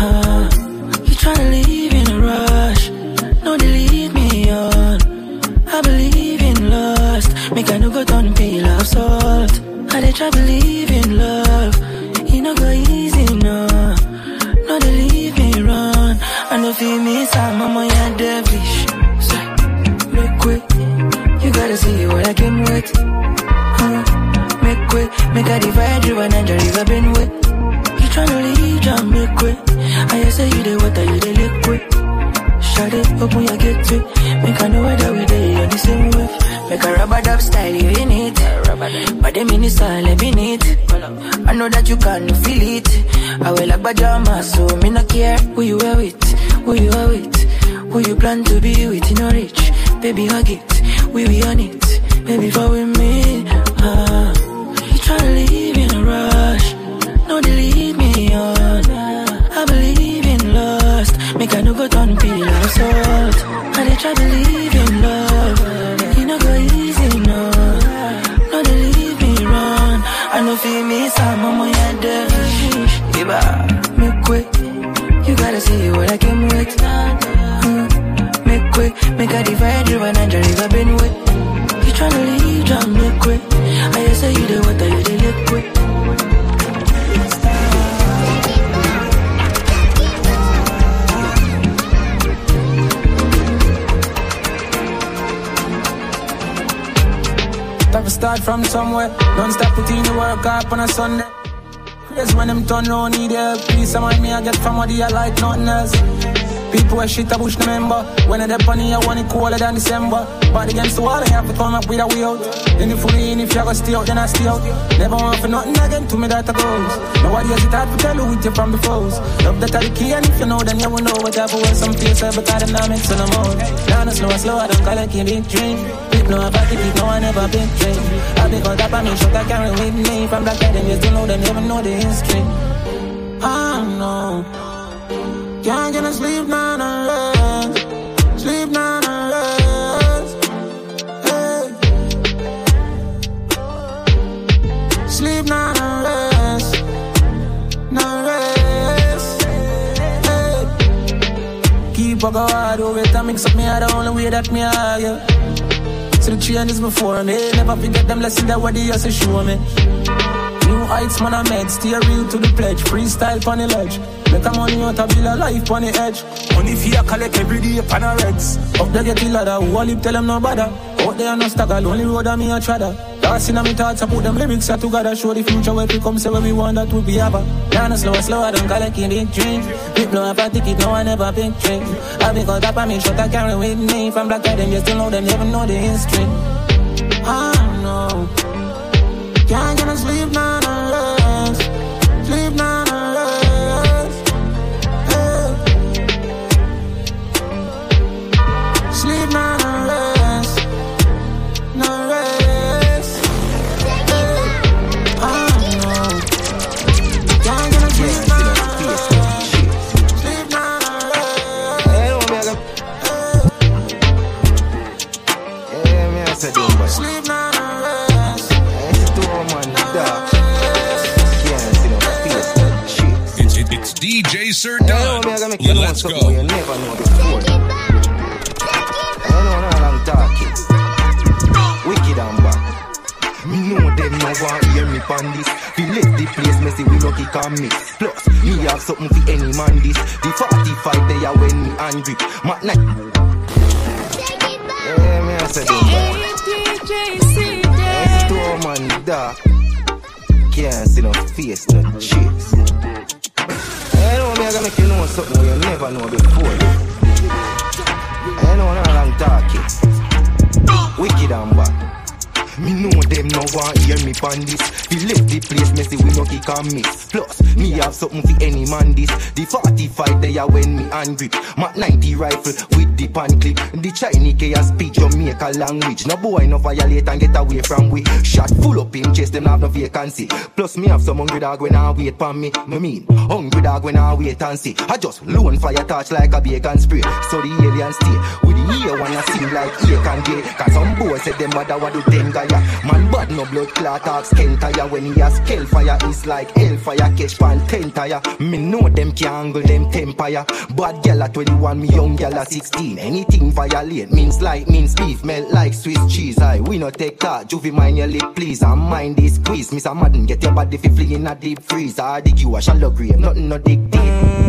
You tryna leave in a rush? No, they leave me on. I believe in lust. Make I no go down peel of salt. I dey try believe in love. You no go easy, no. No, they leave me run. I no feel me, some mama, you're devilish. So, make quick. You gotta see what I came with. Make quick. Make I divide you and enjoy you've been with. You tryna leave, jump, make quick. I say you the water, you the liquid. Shut it, open your gateway. Make I know whether we day on the same wave. Make a rubber dub style, you in it. But them in the style, let me need. I know that you can feel it. I will like pajamas, so me not care who you are with, who you are with, who you plan to be with. You know rich, baby hug it. We on it, baby fall with me. You tryna leave in a rush? No, they leave me on. I believe in lust. Make I no go down peel of salt. And they try to believe in love. You no go easy, no. No, they leave me run. I no feel me, some mama, you're devilish. Make quick. You gotta see what I came with. Make quick. Make I divide you and enjoy you've been with. You tryna leave, jump, make quick. I say you the water, you the liquid. start from somewhere. Don't stop putting the work up on a Sunday. Crazy when them turn round, need help. Peace of mind me I get from what I like, nothing else. People wear shit I push the member. When I dip on it, I want it colder than December. But against the wall, I have to come up with a way out. Then if you in, if you go stay out, then I stay out. Never want for nothing again, to me that I goes. Nobody has it hard to tell you with you from the foes. Love that are the key, and if you know, then you will know what type of way some face every time I'm mixing them out. Now slow, I don't call it a big dream. People know about it, people know I never been trained. I be on top of me, shot I carry with me. From Black Academy, you know they never know the history. I know. Can't get no sleep, none of rest. Sleep, none of rest. Hey. Sleep, none of rest. None rest. Hey. Keep a go hard over it and mix up me, the only way that me are, yeah. So the changes before me. Never forget them lessons that what they used to show me. New heights, man, I made. Stay real to the pledge. Freestyle on the ledge. Make a money out of build a life on the edge. Money for you collect every day upon a reds. Up there get the ladder. Who all live tell them no bother. Out there no stagger. Only road on me a tradder. Last in my thoughts I put them lyrics out together. Show the future where we come. Say where we want that we be ever. Now slow, I don't collect in big dreams. People know if I take it, no I never big dreams. I be caught up on me, shot I carry with me. From Black Academy, you still know them, never know the history. I know. Can't get no sleep, none of rest. Sleep, none of rest. Hey. Sleep, none of rest. No rest. Hey. I know. Can't get no sleep, none of rest. Sleep, none of rest. Hey, me I said don't buy. Sleep, none of rest. It's DJ Sir Don. Let's go. You never know before. I know now I'm talking. Wicked and back. Me know them no want hear me pan this. We let the place messy, we no kick and miss. Plus, me have something for any man this. The 45 they are when me angry. My night. Yeah, me I said don't buy. It's too man dark. Can't see no face, no cheeks. I know me I gotta make you know something you never know before. I know now I'm talking. Wicked and back. Me know them no want hear me pan this. We left the place messy, we no kick and miss. Plus, me have something for any man this. The 45 they are when me angry. Mac 90 rifle with the pan clip. The Chinese can speak Jamaica language. No boy no violate and get away from we. Shot full up him chest, them have no vacancy. Plus me have some hungry dog when I wait for me. Me mean, hungry dog when I wait and see. I just loan fire touch like a bacon spray. So the aliens stay. With the ear one I sing like ear can get. Cause some boys said them bother what do them guy. Man bad no blood clot off skin tire. When he has scale fire it's like hellfire. Catch pan 10 tire. Me know them can angle them tempire. Bad gal at 21, me young gal at 16. Anything violate means like means beef. Melt like Swiss cheese. We no take that. Juvie mind your lip please. And mind this squeeze. Mr. Madden get your body fi flee in a deep freeze. I dig you a shallow grave. Nothing no dig deep.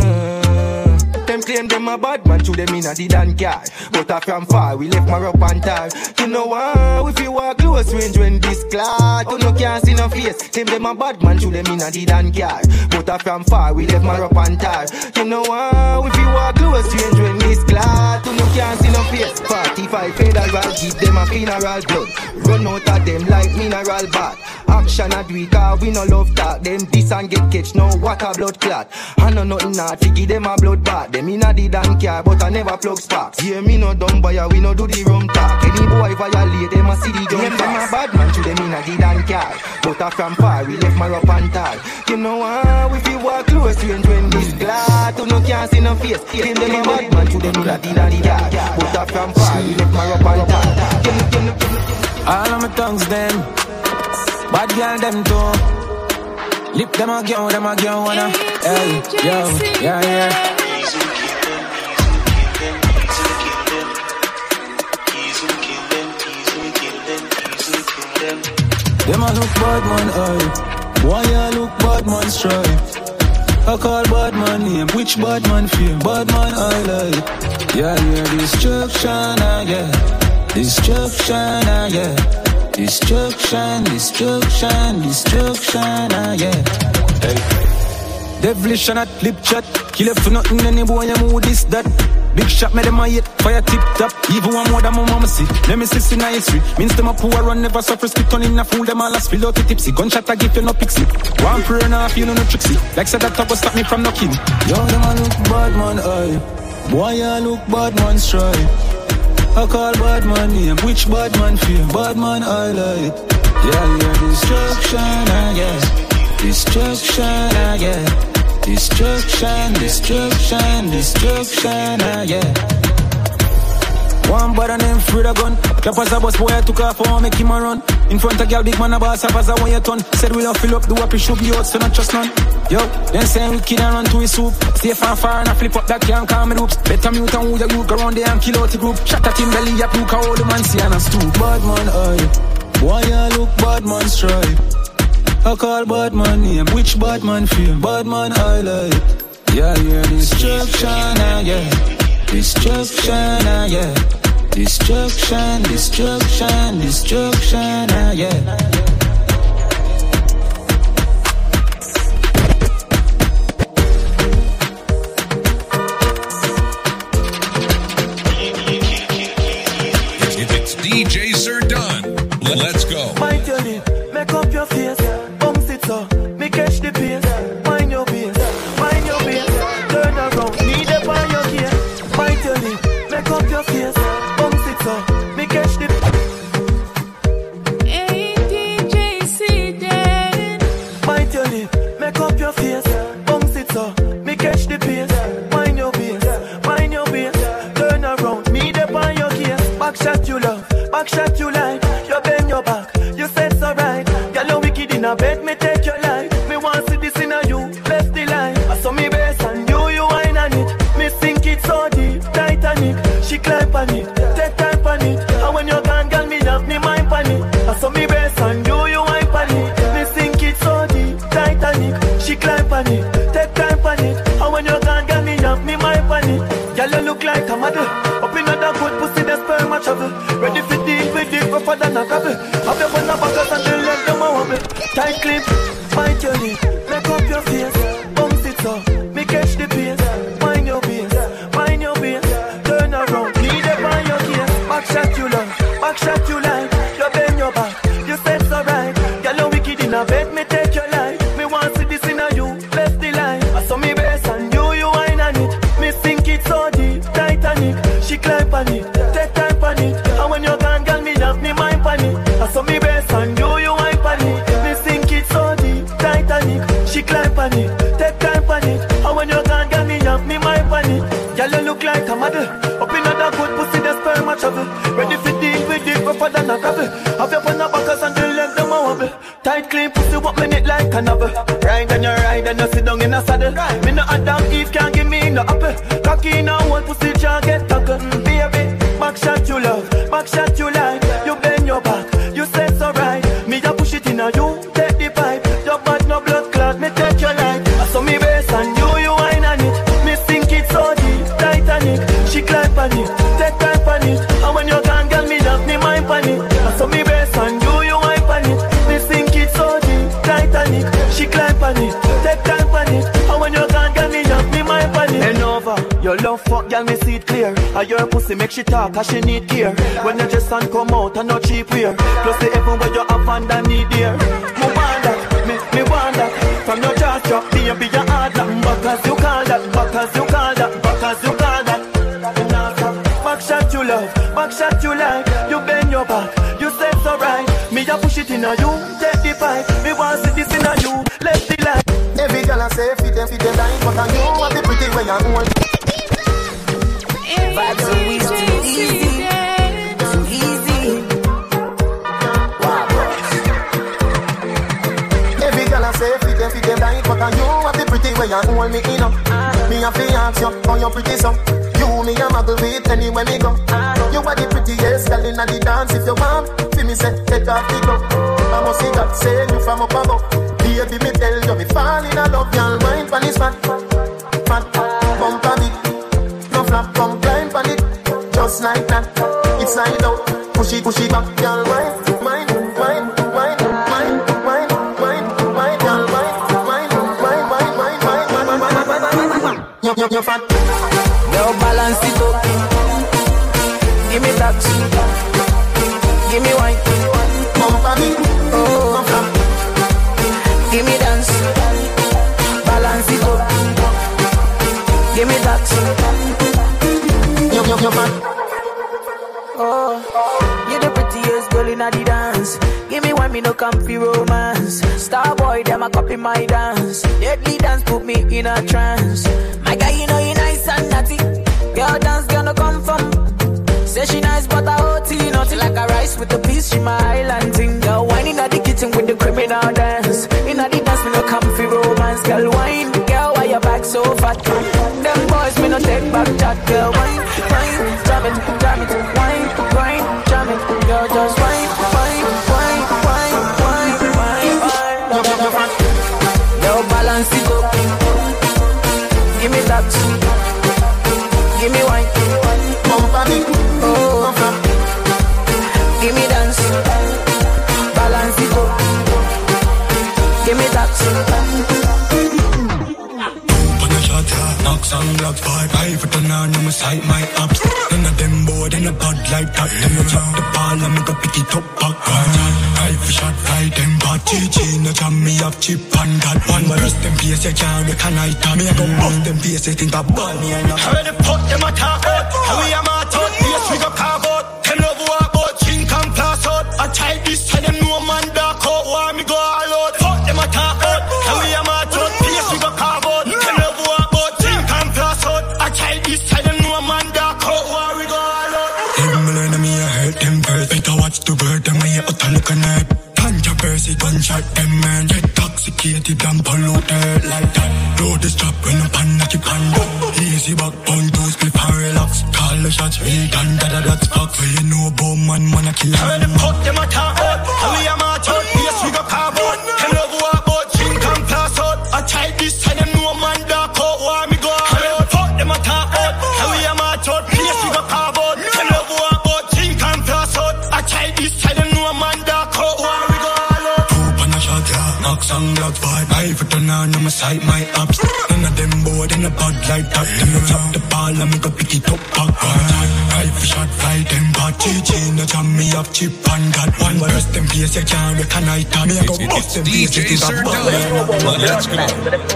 Them claim them a bad man, to them in a the dan car. But from far, we left my up and tar. You know what, if you walk close range when this clock, you no can't see no face. Claim them a bad man, to them in a the dan car. But from far, we left my up and tar. You know what, if you walk close range when this clock, you no can't see no face. 45 federal, give them a funeral blood. Run out of them like mineral bath. Action a do it, cause we no love talk. Them this and get catch, no water blood clot. I know nothing not to give them a blood bath. Them in a the dan car, but I never plug sparks. Yeah, me no dumb boy, we no do the rum talk. Any boy violate, them a see the jump. Them a bad man, to them in a the dan car. But from far, we left my up and tall. You know what, if you walk close range when this glad, you no can't see no face. Them a bad man, to them in a the dan car. But from far, we left my up and tall. All of my tongues them bad girl them too. Lip them a girl wanna. Hey, yo, yeah. Them a look bad man eye. Why you look bad man strive? I call bad man name. Which bad man feel? Bad man I like. Yeah, destruction, yeah. Destruction, yeah. Destruction, destruction, destruction, yeah. Hey. Devilish and that lip chat. Kill it for nothing, any boy, you move this, that. Big shot, made them a hit, fire tip top. Even one more than my mama see. Let me see in the history. Means them a poor run, never suffer, spit on in a fool, them all a spill out the tipsy. Gunshot I give you no pixie. One prayer now, feel no tricksy. Like said that go stop me from knocking. Yo, them a look bad man, eye. Boy, you look bad man, strike. I call bad man name, which bad man feel? Bad man highlight. Yeah, yeah, destruction, yeah. Destruction, yeah. Destruction, destruction, destruction, yeah. One bad and them free the gun. Clap as a boss boy, I took off for make him a run. In front of girl, big man a boss up as a one you turn. Said we don't fill up, do up, he should be out, so not trust none. Yo, then saying we kid and run to his soup. Stay far and I flip up that can't calm me loops. Better mute and who you look around there and kill out the group. Shut at him belly, up, look how all the man see and a stoop. Bad man eye, boy you look bad man stripe. I call bad man name, which bad man feel? Bad man highlight. Yeah, yeah, destruction, yeah. Destruction, yeah. Destruction, destruction, destruction, yeah. It's DJ Sir Dunn. Let's go. Mind your lip, make up your face. Bounce it so, me catch the pace. Mind your base, mind your base. Turn around, need a by your gear. Mind your lip, make up your face. Bounce it so, me catch the Hey DJ C-Day. Mind your lip, make up your face. Bounce it so, me catch the pace. Mind your base, mind your base. Turn around, need a by your gear. Back shot you love, back shot you like. You bend your back, you said so right. Girl, you wicked in a bed, me take your life. Me want see this in a you, left the line. I saw me best and you whine on it. Me sink it so deep, Titanic. She climb on it, take time on it. And when you're gone, girl, me have me mind on it. I saw me best and you whine on it. Me sink it so deep, Titanic. She climb on it, take time on it. And when you're gone, girl, me have me mind on it. Girl, you look like a model. Up in another good pussy, the sperm a travel. Ready for deal with it, rougher than a gravel. Have your fun back and the leg, them a wobble. Tight clip, bite your lip, make up your face. Bounce it so, me catch the pace. Mind your base, mind your base. Turn around, need it by your case. Back shot you love, back shot you like. You bend your back, you said so right. Girl, you wicked in a bed, me take your life. Me want see this in a you, left the line. I saw me best and you whine on it. Me sink it so deep, Titanic. She climb on it, take time on it. And when you're gone, girl, me have me mind on it. I saw me best and you whine on it. Me sink it so deep, Titanic. She climb on it, take time on it. And when you're gone, girl, me have me mind on it. Girl, you look like a model. Up in another good pussy, the sperm a travel. Ready for deal with it, rougher than a gravel. Have your fun backers and the leg, them a wobble. Tight, clean pussy, what minute like a novel. Ride and you ride and you sit down in a saddle. Me no Adam Eve, can't give me no apple. Cocky in a whole pussy, can't get tackled. Baby, back shot you love, back shot you like. You bend your back, you said so right. Me a push it in a you, take the pipe. Your bad no blood clot, me take your life. I saw me base and you whine on it. Me sink it so deep, Titanic. She climb on it, take time on it. And when you're gone, girl, me have me mind on it. I saw me base and you whine on it. Me sink it so deep, Titanic. She climb on it, take time on it. And when you're gone, girl, me have me mind on it. And over, your love fuck, girl, me see it clear. And your pussy make she talk, cause she need gear. When your dress and come out, and no cheap wear. Plus the heaven where you have and need dear. Me want that, me want that. From your jaw drop, baby, your hard that. Because you call that, because you call that, because you call that. Back shot you love, back shot you like. You bend your back, you said so right. Me a push it in a you, take the pipe. Me want see this in a you, left the line. Every girl I say feed them line. But I know what the pretty way I want. Vibes always too easy, too easy. Wow, every girl I say feed them line. But I know what the pretty way I want me in up. Me a fi ask you, how you pretty so. You me a muggle with anywhere me go. You are the prettiest girl in the dance. If you want, feel me say take off the glove. I must see God say you from up above. Baby me tell you me fall in love. Y'all mind pan is fat, fat, bump a bit. No flap, come climb pan it. Just like that, it's like out. Push it back, y'all mind. You're fat. Girl, balance it up. Give me that. Give me wine. Bump on me. Oh, give me dance. Balance it up. Give me that. You're fat. Oh, you're the prettiest girl in the dance. Give me one, me no comfy romance. Star boy, them a copy my dance. Deadly dance put me in a trance. My guy, you know you nice and naughty. Girl dance gonna come from. Say she nice but I OT. Nothing like a rice with a piece, she my island thing. Girl wine in the kitchen with the criminal dance. In the dance, me no comfy romance. Girl wine, girl why your back so fat? Them boys, me no take back chat. Girl wine, wine, jam it, wine, wine, jam it. Girl just wine, wine, wine, wine, wine, wine, wine. Girl balance it up. Give me that. Give me wine. Bump on me. Oh, give me dance. Balance it up. Give me that. Knocks on blocks, vibe, I for turn on my side, my ups. None of them bored in a bud like that. Them you chop the ball and me go pick it up back. I for shot, fly them bad. GG, no jam me up, chip and that. One burst them face, you can't recognize that. Me I go bust them face, you think I ball me and not. How the fuck them a talk out? How we am a talk, face we go carve out. Them love walk out, chink and pass out. I try this, tell them no man dark out. Why me go all out? Fuck them a talk out. How we am a talk, face we go carve out. Them love walk out, chink and pass out. I try this, tell them no man dark out. Why we go all out? Every me learn me, I hurt them first. Better watch the word, them I out and look at it. Controversy, gunshot, them man. Get toxicated and polluted like that. Road is drop when I'm pan at the pan. Easy back, bone, two split and relax. Call the shots, we done, that's fuck. So you know about man, wanna kill him. How the fuck them a talk out? How we am a talk? Yes, we go carve out. Them love walk out, chink and pass out. I try this, tell them no man dark out. Why me go all out? How the fuck them a talk out? How we am a talk? Yes, we go carve out. Them love walk out, chink and pass out. I try this, tell them no man dark out. Why we go all out? Poop and a shot, yeah. Knocks on blocks, vibe. I for turn on my side, my ups. None of them bored in a bud like that. Them you chop the ball and me go pick it up back. I for shot, fly them bad. GG, no jam me up, chip and that. One burst them face, you can't recognize that. Me I go bust them face, you think I ball. Let's go.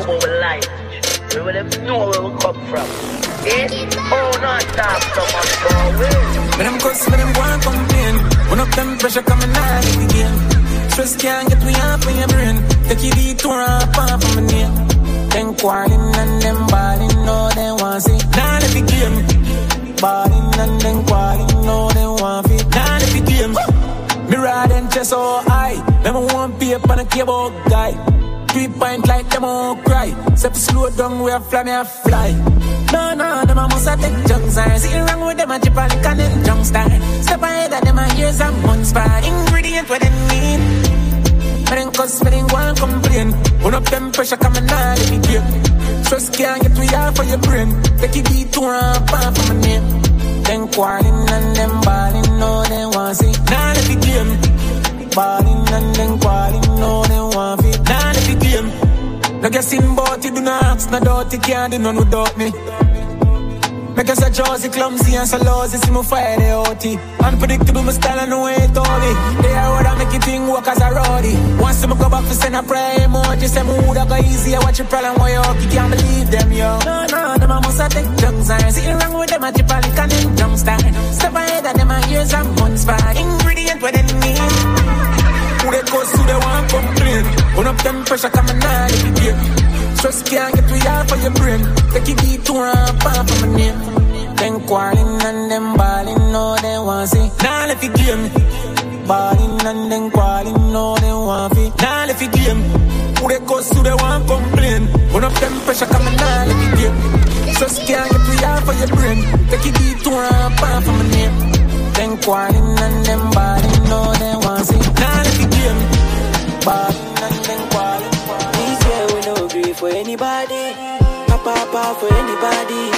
We will know where we come from. Oh, not stop someone going. When them cuss, when them go and complain. One up them pressure coming out of the game. Stress can't get me off in your brain. Take you detour up off of my name. Them quarreling and them balling, no they want see. Now let the game. Balling and them quarreling, no they want see. Now let the game. Me ride and chest so high. Never want paper and a cable guy. 3 point like them all cry. Step slow down where fly me a fly. No, them a must a take junk sign. See wrong with them a chip and can in junk style. Step ahead of them a years and months by. Ingredient what they need. But then cause me then go and complain. One up them pressure coming out of the game. Stress can't get me off for your brain. Take it detour and pan for my name. Then quarreling and them balling, no they want see. Now let the game. Balling and then quarreling, no they want see. Now let the game. No guessing about it, do not ask, no doubt it can't do none without me. Make us a Josie clumsy and so lousy, see me fire the OT. Unpredictable, my style and no way it all me. They are what I make it thing work as a roadie. Once me go back to send a prayer emoji, say me woulda go easy, I watch your problem why you up, you can't believe them, yo. No, them a must a take junk sign. See wrong with them a chip and can in junk style. Step ahead of them a years and months by. Ingredient what they need. Who they cause, who they want complain. One up them pressure coming out of the game. Stress can't get me off of your brain. Take it detour and pan for my name. Them quarreling and them balling, no they want see. Now let the game. Balling and them quarreling, no they want see. Now let the game. Who they cause, who they want complain. One up them pressure coming out of the game. Stress can't get me off of your brain. Take it detour and pan for my name. Them quarreling and them balling, no they want see. Now let the game. Balling and them quarreling. This year we no agree for anybody. Papa for anybody.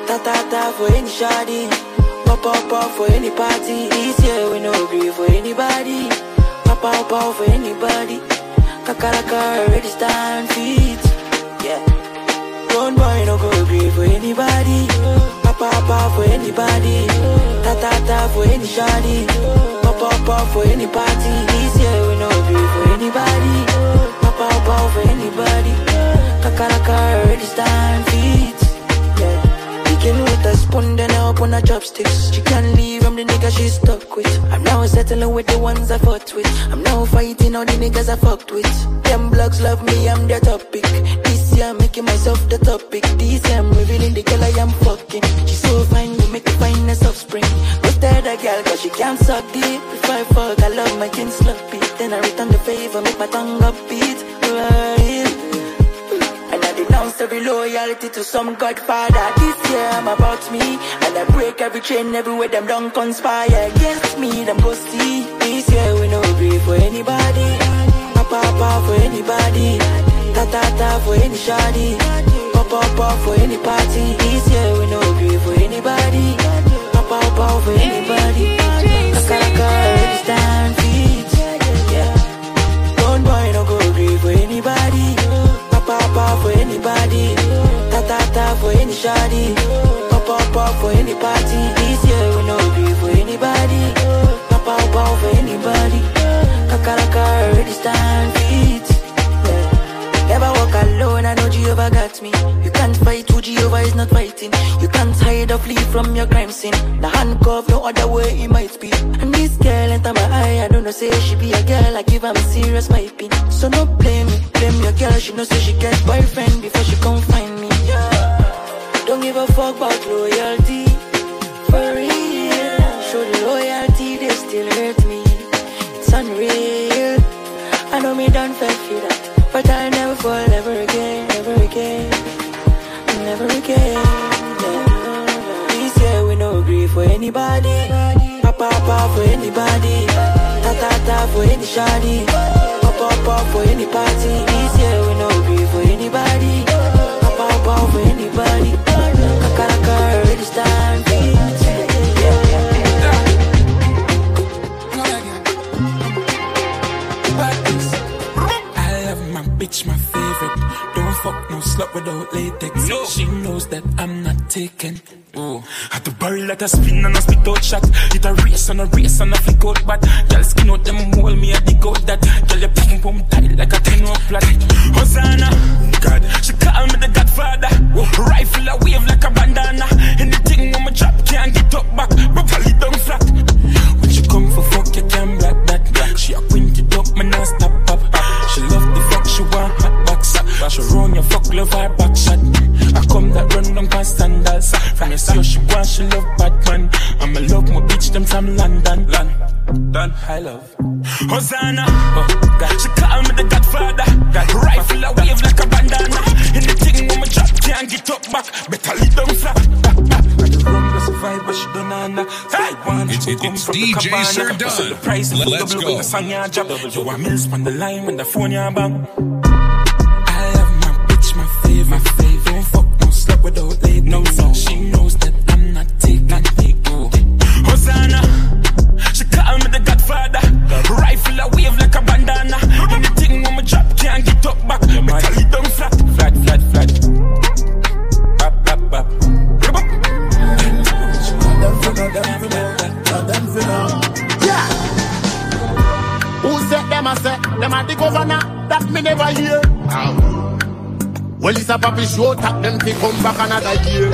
Ta for any shoddy. Papa for any party. This year we no agree for anybody. Papa for anybody. Kakaraka already stand feet. Yeah. Run boy no go agree for anybody. Papa for anybody. Ta for any shoddy. Papa for any party. This year we no agree for anybody. Papa for anybody. Kakaraka already stand feet. With a spoon, then I open her chopsticks. She can't leave, I'm the nigga she's stuck with. I'm now settling with the ones I fought with. I'm now fighting all the niggas I fucked with. Them blogs love me, I'm their topic. This year I'm making myself the topic. This year I'm revealing the girl I am fucking. She's so fine, we make the finest offspring. Busted a girl cause she can't suck deep. If I fuck, I love my kin sloppy. Then I return the favor, make my tongue upbeat. Denounce every loyalty to some godfather. This year I'm about me, and I break every chain everywhere them don't conspire against me. Them go see. This year we no agree for anybody. Papa for anybody. Ta for any shoddy. Papa for any party. This year we no agree for anybody. Papa for anybody. Kakaraka already stand feet. Yeah. Don't boy no go agree for anybody. Papa for anybody, ta for any shoddy, papa for any party. This year we no agree for anybody, papa for anybody. Kakaraka already stand feet. Yeah. Never walk alone, I know Jehovah got me. You can't fight who Jehovah is not fighting. You can't hide or flee from your crime scene. The handcuff, no other way it might be. And this girl enter my eye, I don't know say she be a girl, I give her a serious piping. So no blame me, blame your girl, she know say she get boyfriend before she come find me. Yeah. Don't give a fuck about loyalty, for real. Show the loyalty, they still hurt me. It's unreal. I know me done fell for that, but I'll never fall ever again, never again, never again. Yeah. This year we no agree for anybody. Papa for anybody. Ta for any shoddy. Papa for any party. This year we no agree for anybody. Papa for anybody. Kakaraka already stand feet. I love my bitch, my favorite. Don't fuck no slut without latex. No. She knows that I'm not taken. Oh. Had to barrel like a spin and a spit out shot. Hit a race and a flick out bat. Girl skin out them hole, me a dig out that. Girl you pum pum tight like a 10-row flat. Hosanna, God, she call me the Godfather. Rifle a wave like a bandana. Anything on my drop can't get up back. Properly down flat. When she come for fuck, you can't black that black. She a quint it up, me nah stop up. She love the fuck, she want hot box. She run your fuck, love her back shot. I come that run down past sandals. From your see she want, she love Batman. I'ma love my bitch, them from London. London, I love Hosanna, oh, God. She call me the Godfather. God. Rifle a wave like a bandana. Anything on my drop can't get up back. Better leave them flat. Back. I the rum to survive, but she don't know. It's DJ Sir Dunn. Let's go. You a mills on the line when the phone ya bang. I love my bitch, my favorite. Don't fuck no slut without late. No. She knows that I'm not taking. Hosanna, she call me the Godfather. Rifle a wave like a bandana. Anything on my drop can't get up back. Better leave them flat. Bap. Yeah. Who said them? I said them are the governor. That me never hear. Well, it's a papi show. Tap them to come back another year.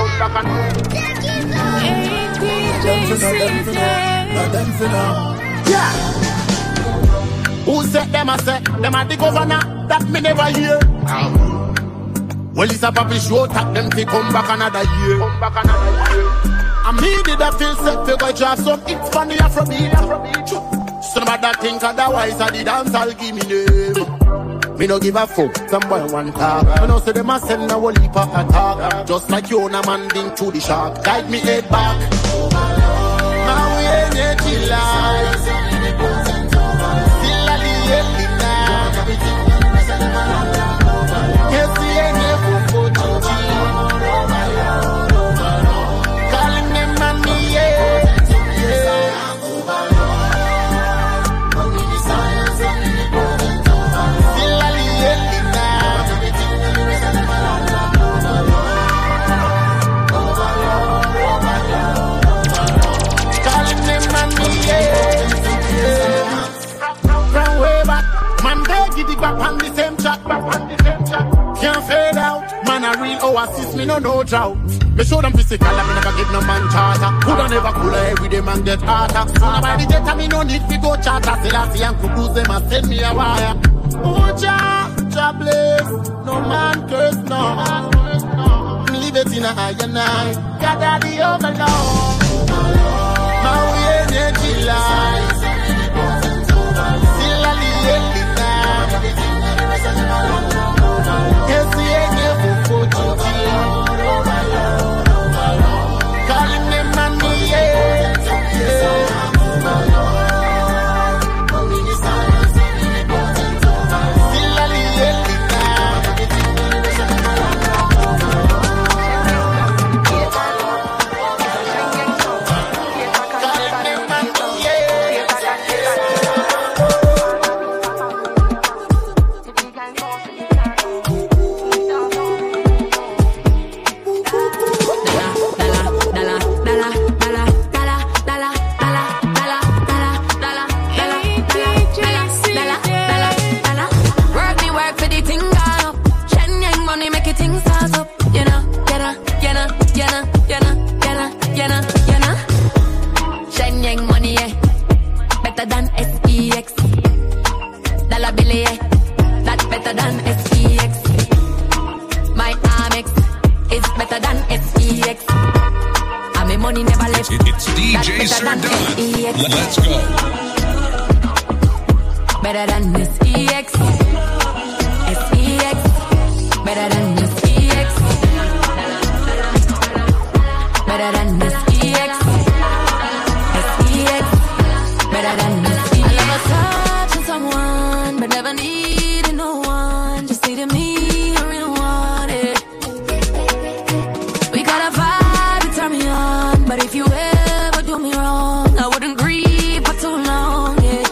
Yeah. Who said them? I said them are the governor. That me never hear. Well, it's a papi show. Tap them to come back another year. I did a feel set to go draft some hits from the Afrobeat. Somebody think otherwise I the dance I'll give me name. Me no give a fuck, some boy want talk. Me no say them a send a whole heap of attack. Just like you on a man ding to the shark. Guide me head back. Now we ain't yet chill out. Still a the yes, we ain't here for calling them money, yeah. no assist, me no drought. Me show them physical, and me never give no man charter. Coulda never cooler, every day man get harder. So now by the jet, me no need to go charter. Still I see and cruise them and send me a wire. Oh, Jah bless, no man curse, no. Leave it in a higher night. God daddy overload. My way energy lies. Still I live it down. Yes, he ain't never for to calling them on me, yeah. Still I live it down. It's DJ Sir Don. Let's go. Better than this EX. SEX. Better than this EX. Better than this EX. SEX. Better than this EX. I love a touch of someone, but never needed no one. Just needed me, I really want it. We got a vibe, you turn me on, but if you ever do me wrong, I wouldn't grieve for too long, yeah.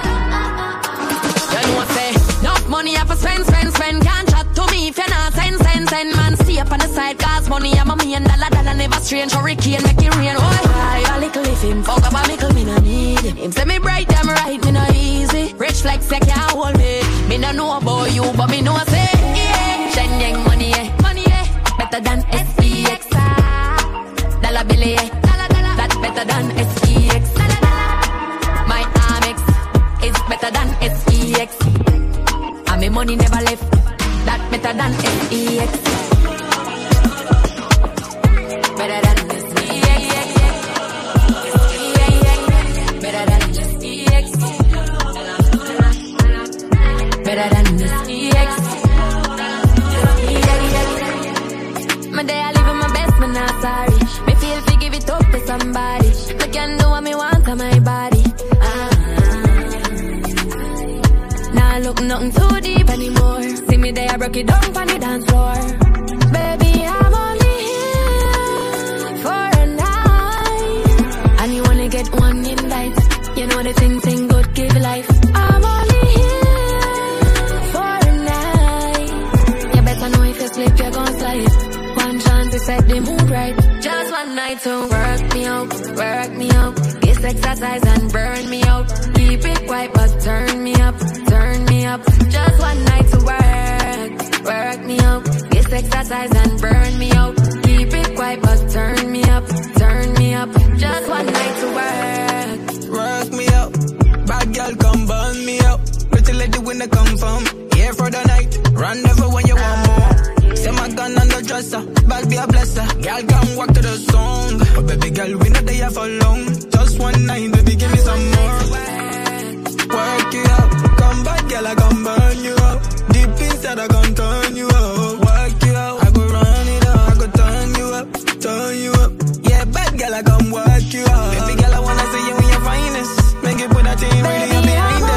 You know what say, enough money I for spend. Can't chat to me if you're not send. Man, stay up on the side, cause money I'm a $1 million, never strange. Hurricane make it rain, oh, I a little if him fuck up a mickle, me no need him. Him say me bright, them right, me no easy. Rich flex, they can't hold me. Me no know about you, but me know say, yeah. Shenyang money, yeah. Better than SPX. Dollar bill, yeah. That's better than SPX. My Amex is better than SPX. And me money never left. That better than SPX. Better than SPX. Better than SPX. Better than SPX. My day I live in my best, man, not sorry. Me feel to give it up to somebody. Me can do what me want on my body. Nah, look nothing too deep anymore. See me there, I broke it down on the dance floor. Baby, I'm only here for a night, and you only get one invite. You know the thing good give life. I'm only here for a night. You better know if you slip, you're gon' slide. One chance to set the mood right. Just one night to work me out. This exercise and burn me out. Keep it quiet but turn me up. Just one night to work me out. This exercise and burn me out. Keep it quiet but turn me up. Just one night to work me out. Bad girl come burn me out. Pretty lady when they come from here for the night. Rendezvous when you want more. Say my gun on the dresser, bad be a blesser. Girl come walk to the song, but baby girl we not there for long. Just one night, baby give me some more. Work it out, come back girl I come burn you up. Deep inside I come turn you up. Work it out, I go run it up, I go turn you up. Yeah, bad girl I come work you up. Baby girl I wanna see you in your finest. Make it put that thing really up behind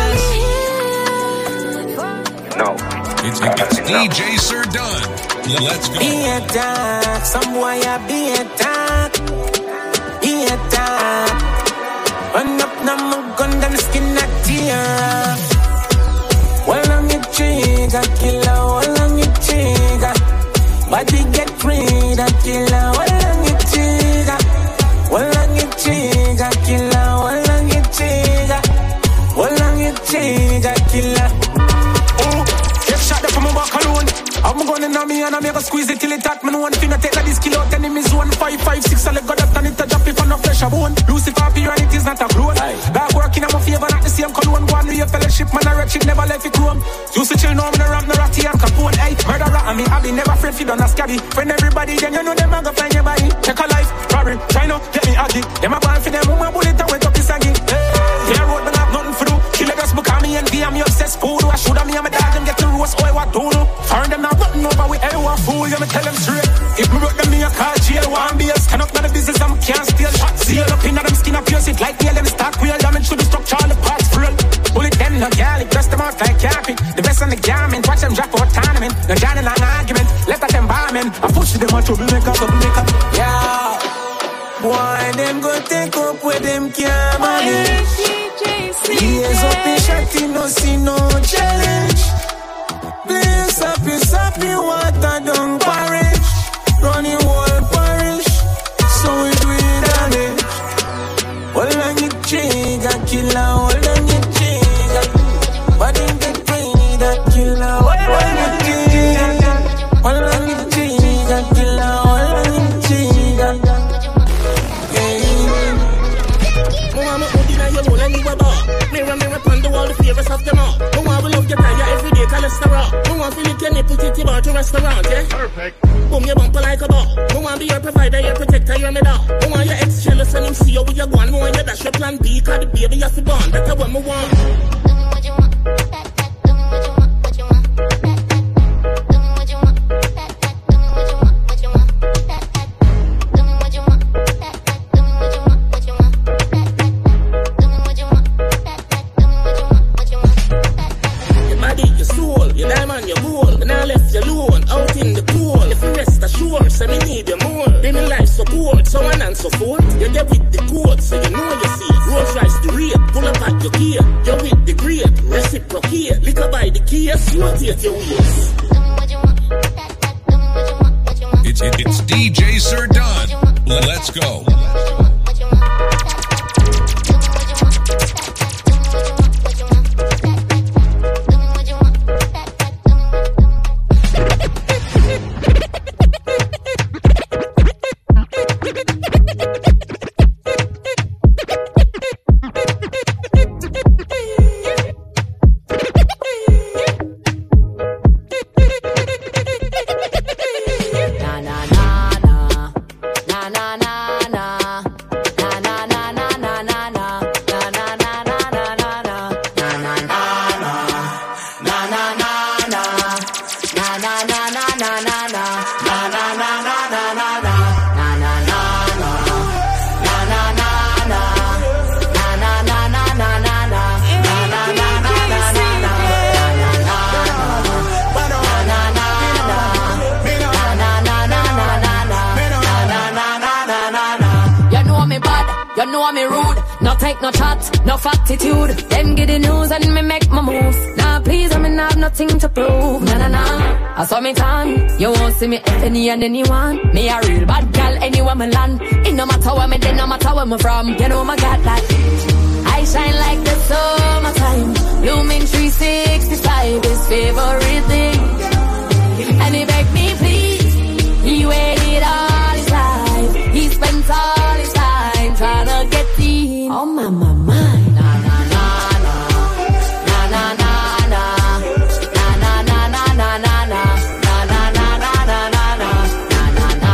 us. No. It's DJ Sir Don. Let's go. Be a dog, some boy I be a dog. Run up now my gun, them skin that tear. Well on your trigger, killer, well on your trigger. Body get free, that killer, well on your trigger. Well on your trigger, killer, well on your trigger. Well on your trigger, killer. Oh, get shot up from my back alone. I'm going in on me and I make a squeeze it till it hot. Me no one finna take this kill out enemies 1, 5, 5, 6. I let go that and it a drop if I no flesh a bone. Lucifer appear and it is not a clone. Dog working on my favor, not the same cologne. Go on with your fellowship, man a wretched, never left it chrome. Used to chill now, me no rap, no ratty and Capone. Hey, murderer and me, I be never afraid fi done a scabby. Friend everybody, then you know them a go find your body. Check a life, robbery, try no, get me aggy. Them a ball for them, my bullet and went up his saggy. Clear road, man have nothing for do. Kill a just book on me and be me obsessed fool. I should have me and my dad, them get the roast, oil what do no. Foreign them not nothing over with anyone fool, you me tell them straight. If me broke them, me a call jail, one be a stand up, not the business, I'm can't steal. Seal up in them skin, I pierce it like nail, them stock wheel, damage to the structure, all the parts frill. Bullet them, no galley, dress them out like carpet. The best on the garment, watch them drop out tournament. No joining an argument, let them barman. I push them on troublemaker. Yeah, boy, them go take up where them can't manage. Years up in shotty, no see no challenge. Please up me water down parish. Running whole parish, so we do it damage. All on your cheek, I kill her, all on your cheek. But in the brain, that kill her, all on your cheek. All on your cheek, I kill her, all on your cheek. Mama, who deny your whole and you a bar? Mirror upon the wall, the favors of them all. No one will love your prayer every day, cholesterol. No one feel it, your nipple, titty bar to restaurant, yeah? Perfect. Boom your bumper like a ball. No one be your provider, your protector, your medal. No one your ex jealous and him see you with your gun. No one your dash your plan B, cause the baby you have to born. That's what me want. So on and so forth, you get with the code, so you know you see. Rolls Royce the rate, pull up at your gear. You're with the great, reciprocate. Liquor by the case, rotate your wheels. It's DJ Sir Don. Let's go. No chat, no factitude. Them get the news and me make my move. Nah, please, I mean, I have nothing to prove. Nah. I saw me time. You won't see me any and anyone. Me a real bad gal, anywhere me land. It no matter where me then, no matter where me from. You know my God, like I shine like the summertime. Blooming 365 is favorite thing. And he begged me, please. He waited all his life. He spent all his time trying to get in. Oh my, na na na na, na na na na, na na na na na na, na na na na na na, na na na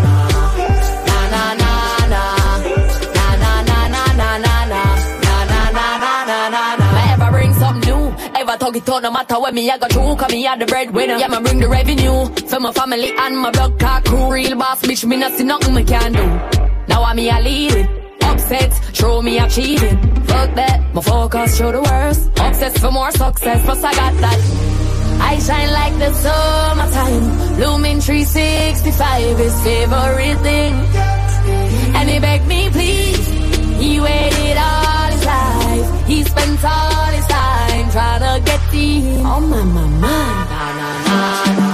na na na. Ever bring something new? Ever talk it out? No matter where me I got through, 'cause me are the breadwinner. Yeah, me bring the revenue for my family and my blood clock crew. Real boss bitch, me not see nothing me can do. Now I me a lead it. Upset, show me achieving. Fuck that, my focus show the worst. Obsessed for more success, plus I got that. I shine like the summertime. Blooming 365 is favorite thing. And he begged me please. He waited all his life. He spent all his time trying to get in. Oh my, na na na na.